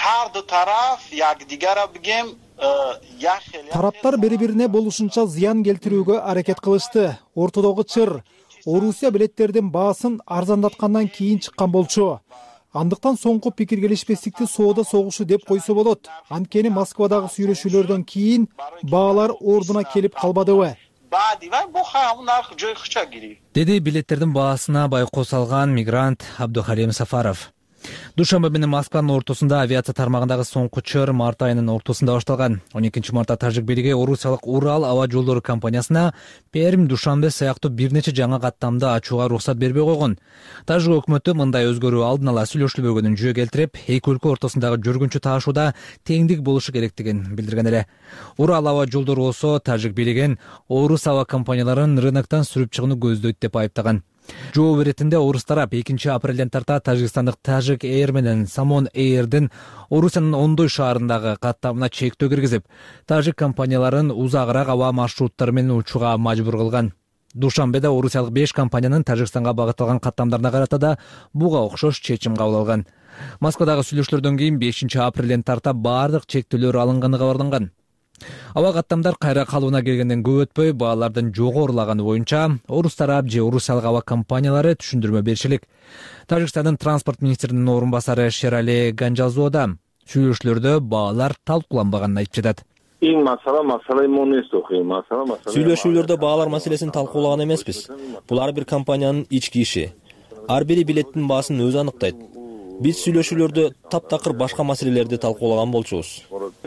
Тараптар бири-бирине болушунча зыян келтирүүгө аракет кылышты. Ортодогу чыр Орусия билеттердин баасын арзандаткандан кийин чыккан болчу. Андыктан соңку пикир келишпестикти соода согушу деп койсо болот. Анткени Москвадагы сүйлөшүүлөрдөн кийин баалар ордуна келип калбадыбы? Деди билеттердин баасына байкоо салган мигрант Абдухалим Сафаров. Душанбе менен Москванын ортосунда авиация тармагындагы соңку чыр март айынын ортосунда башталган. он экинчи мартта тажик бийлиги орусиялык Урал аба жолдору компаниясына Пермь, Душанбе сыяктуу бир нече жаңы каттамды ачууга уруксат бербей койгон. Тажик өкмөтү мындай өзгөрүү алдын ала сүйлөшүлбөгөнүн жөө келтирип, эки өлкө ортосундагы жүргүнчү таашууда теңдик болушу керектигин билдирген эле. Урал аба жолдору болсо тажик бийлигин орус аба компанияларын рыноктон сүрүп чыгууну көздөйт деп айыптаган. Жоо беретинде орус тарап экинчи апрелден тарта тажикстандык Тажик Эйр менен Самон Эйрдин Орусиянын Ондой шаарындагы каттамына чектөө киргизип, тажик компанияларын узагыраак аба маршруттары менен учууга мажбур кылган. Душанбеде орусиялык беш компаниянын Тажикстанга багытталган каттамдарына карата да буга окшош чечим кабыл алган. Москвадагы сүйлөшүүлөрдөн кийин бешинчи апрелден тарта бардык чектөөлөр алынганы кабарланган. Аба каттамдар кайра калууна келгенден көп өтпөй баалардын жогорулаганы боюнча орус тарап же орусиялык аба компаниялары түшүндүрмө беришилик. Тажикстандын транспорт министринин орун басары Шерали Ганжалзода сүйлөшүүлөрдө баалар талкууланбаганын айтып жатат. Сүйлөшүүлөрдө баалар маселесин талкуулаган эмеспиз. Бул ар бир компаниянын ички иши. Ар бири билеттин баасын өзү аныктайт. Биз сүйлөшүүлөрдө таптакыр башка маселелерди талкуулаган болчубуз.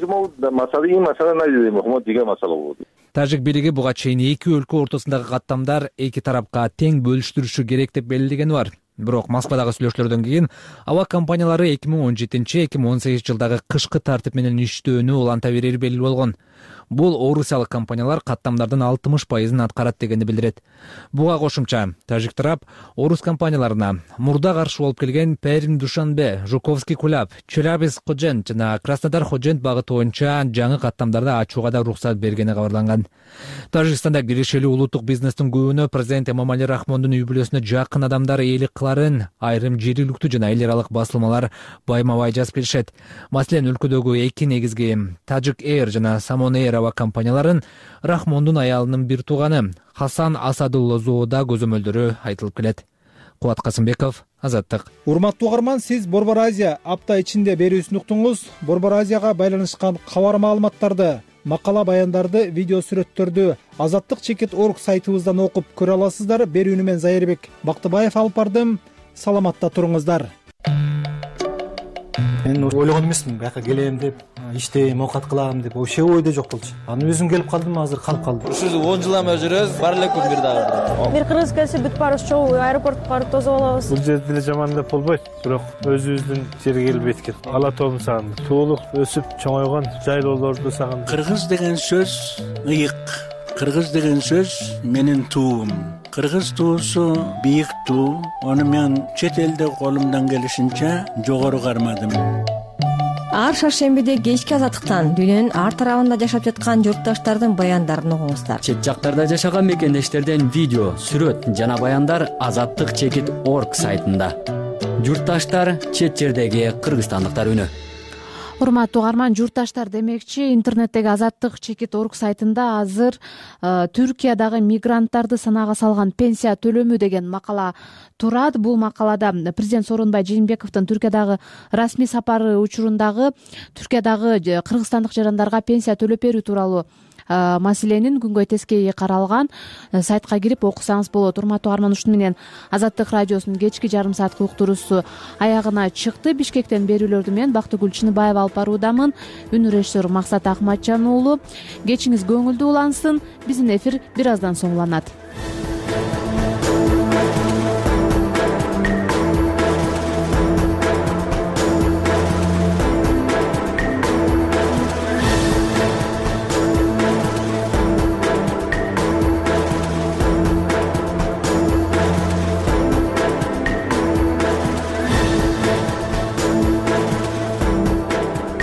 Тажик бийлиги буга чейин эки өлкө ортосундагы каттамдар эки тарапка тең бөлүштүрүшү керек деп белгилегени бар. Бирок Москвадагы сүйлөшүүлөрдөн кийин аба компаниялары эки миң он жетинчи эки миң он сегизинчи жылдагы кышкы тартип менен иштөөнү уланта берери белгилүү болгон. Бул орусиялык компаниялар каттамдардын алтымыш пайызын аткарат дегенди билдирет. Буга кошумча тажик тарап орус компанияларына мурда каршы болуп келген Пермь, Душанбе, Жуковский Кулап, Челябинск Ходжент жана Краснодар Ходжент багыты боюнча жаңы каттамдарды ачууга да уруксат бергени кабарланган. Тажикстанда киришелүү улуттук бизнестин көбүнө президент Эмомали Рахмондун үй бүлөсүнө жакын адамдар ээлик кыларын айрым жергиликтүү жана эл аралык басылмалар байма-бай жазып келишет. Маселен, өлкөдөгү эки негизги Тажик Эйр жана Самон Эйр аба компанияларын Рахмондун аялынын бир тууганы Хасан Асадуллозоодо көзөмөлдөрү айтылып келет. Кубат Касымбеков, Азаттык. Урматтуу угарман, сиз Борбор Азия апта ичинде берүүсүн уктуңуз. Борбор Азияга байланышкан кабар маалыматтарды, макала баяндарды, видео сүрөттөрдү азаттык чекит орг сайтыбыздан окуп көрө аласыздар. Берүүнү мен Зайырбек Бактыбаев алып бардым. Саламатта туруңуздар. мен ойлогон эмесмин бияка келем деп, иштейм, оокат кылам деп, вообще ойдо жок болчу. Анан өзүм келип калдым, азыр калып калдым. Ушул он жылдан бери жүрөбүз, бар элекпи бир дагы. Бир кыргыз келсе бүт барыбыз чогуу аэропортко барып тосуп алабыз. Бул жерде деле жаман деп болбойт, бирок өзүбүздүн жерге келип эткен. Ала тоомду сагындым. Туулук өсүп чоңойгон жайлоолорду сагындым. Кыргыз деген сөз ыйык. Кыргыз деген сөз менин туум. Кыргыз туусу бийик туу. Аны мен чет элде колумдан келишинче жогору кармадым. Ар шаршембиде кечки азаттыктан дүйнөнүн ар тарабында жашап жаткан журтташтардын баяндарын угуңуздар. Чет жактарда жашаган мекендештерден видео, сүрөт жана баяндар азаттык чекит орг сайтында. Журтташтар, чет жердеги кыргызстандыктар үнү. Урматтуу угарман, журтташтар демекчи, интернеттеги азаттык чекит орг сайтында азыр э, Түркиядагы мигранттарды санаага салган пенсия төлөмү деген макала турат. Бул макалада президент Сооронбай Жээнбековдун Түркиядагы расмий сапары учурундагы Түркиядагы кыргызстандык жарандарга пенсия төлөп берүү тууралуу маселенин күнгөй тескейи каралган. Сайтка кирип окусаңыз болот. Урматтуу угарман, ушуну менен Азаттык радиосунун кечки жарым саат уктуруусу аягына чыкты. Бишкектен берүүлөрдү мен Бактыгүл Чыныбаева алып баруудамын. Үнү режиссер Максат Акматжан уулу. Кечиңиз көңүлдүү улансын. Биздин эфир бир аздан соң уланат.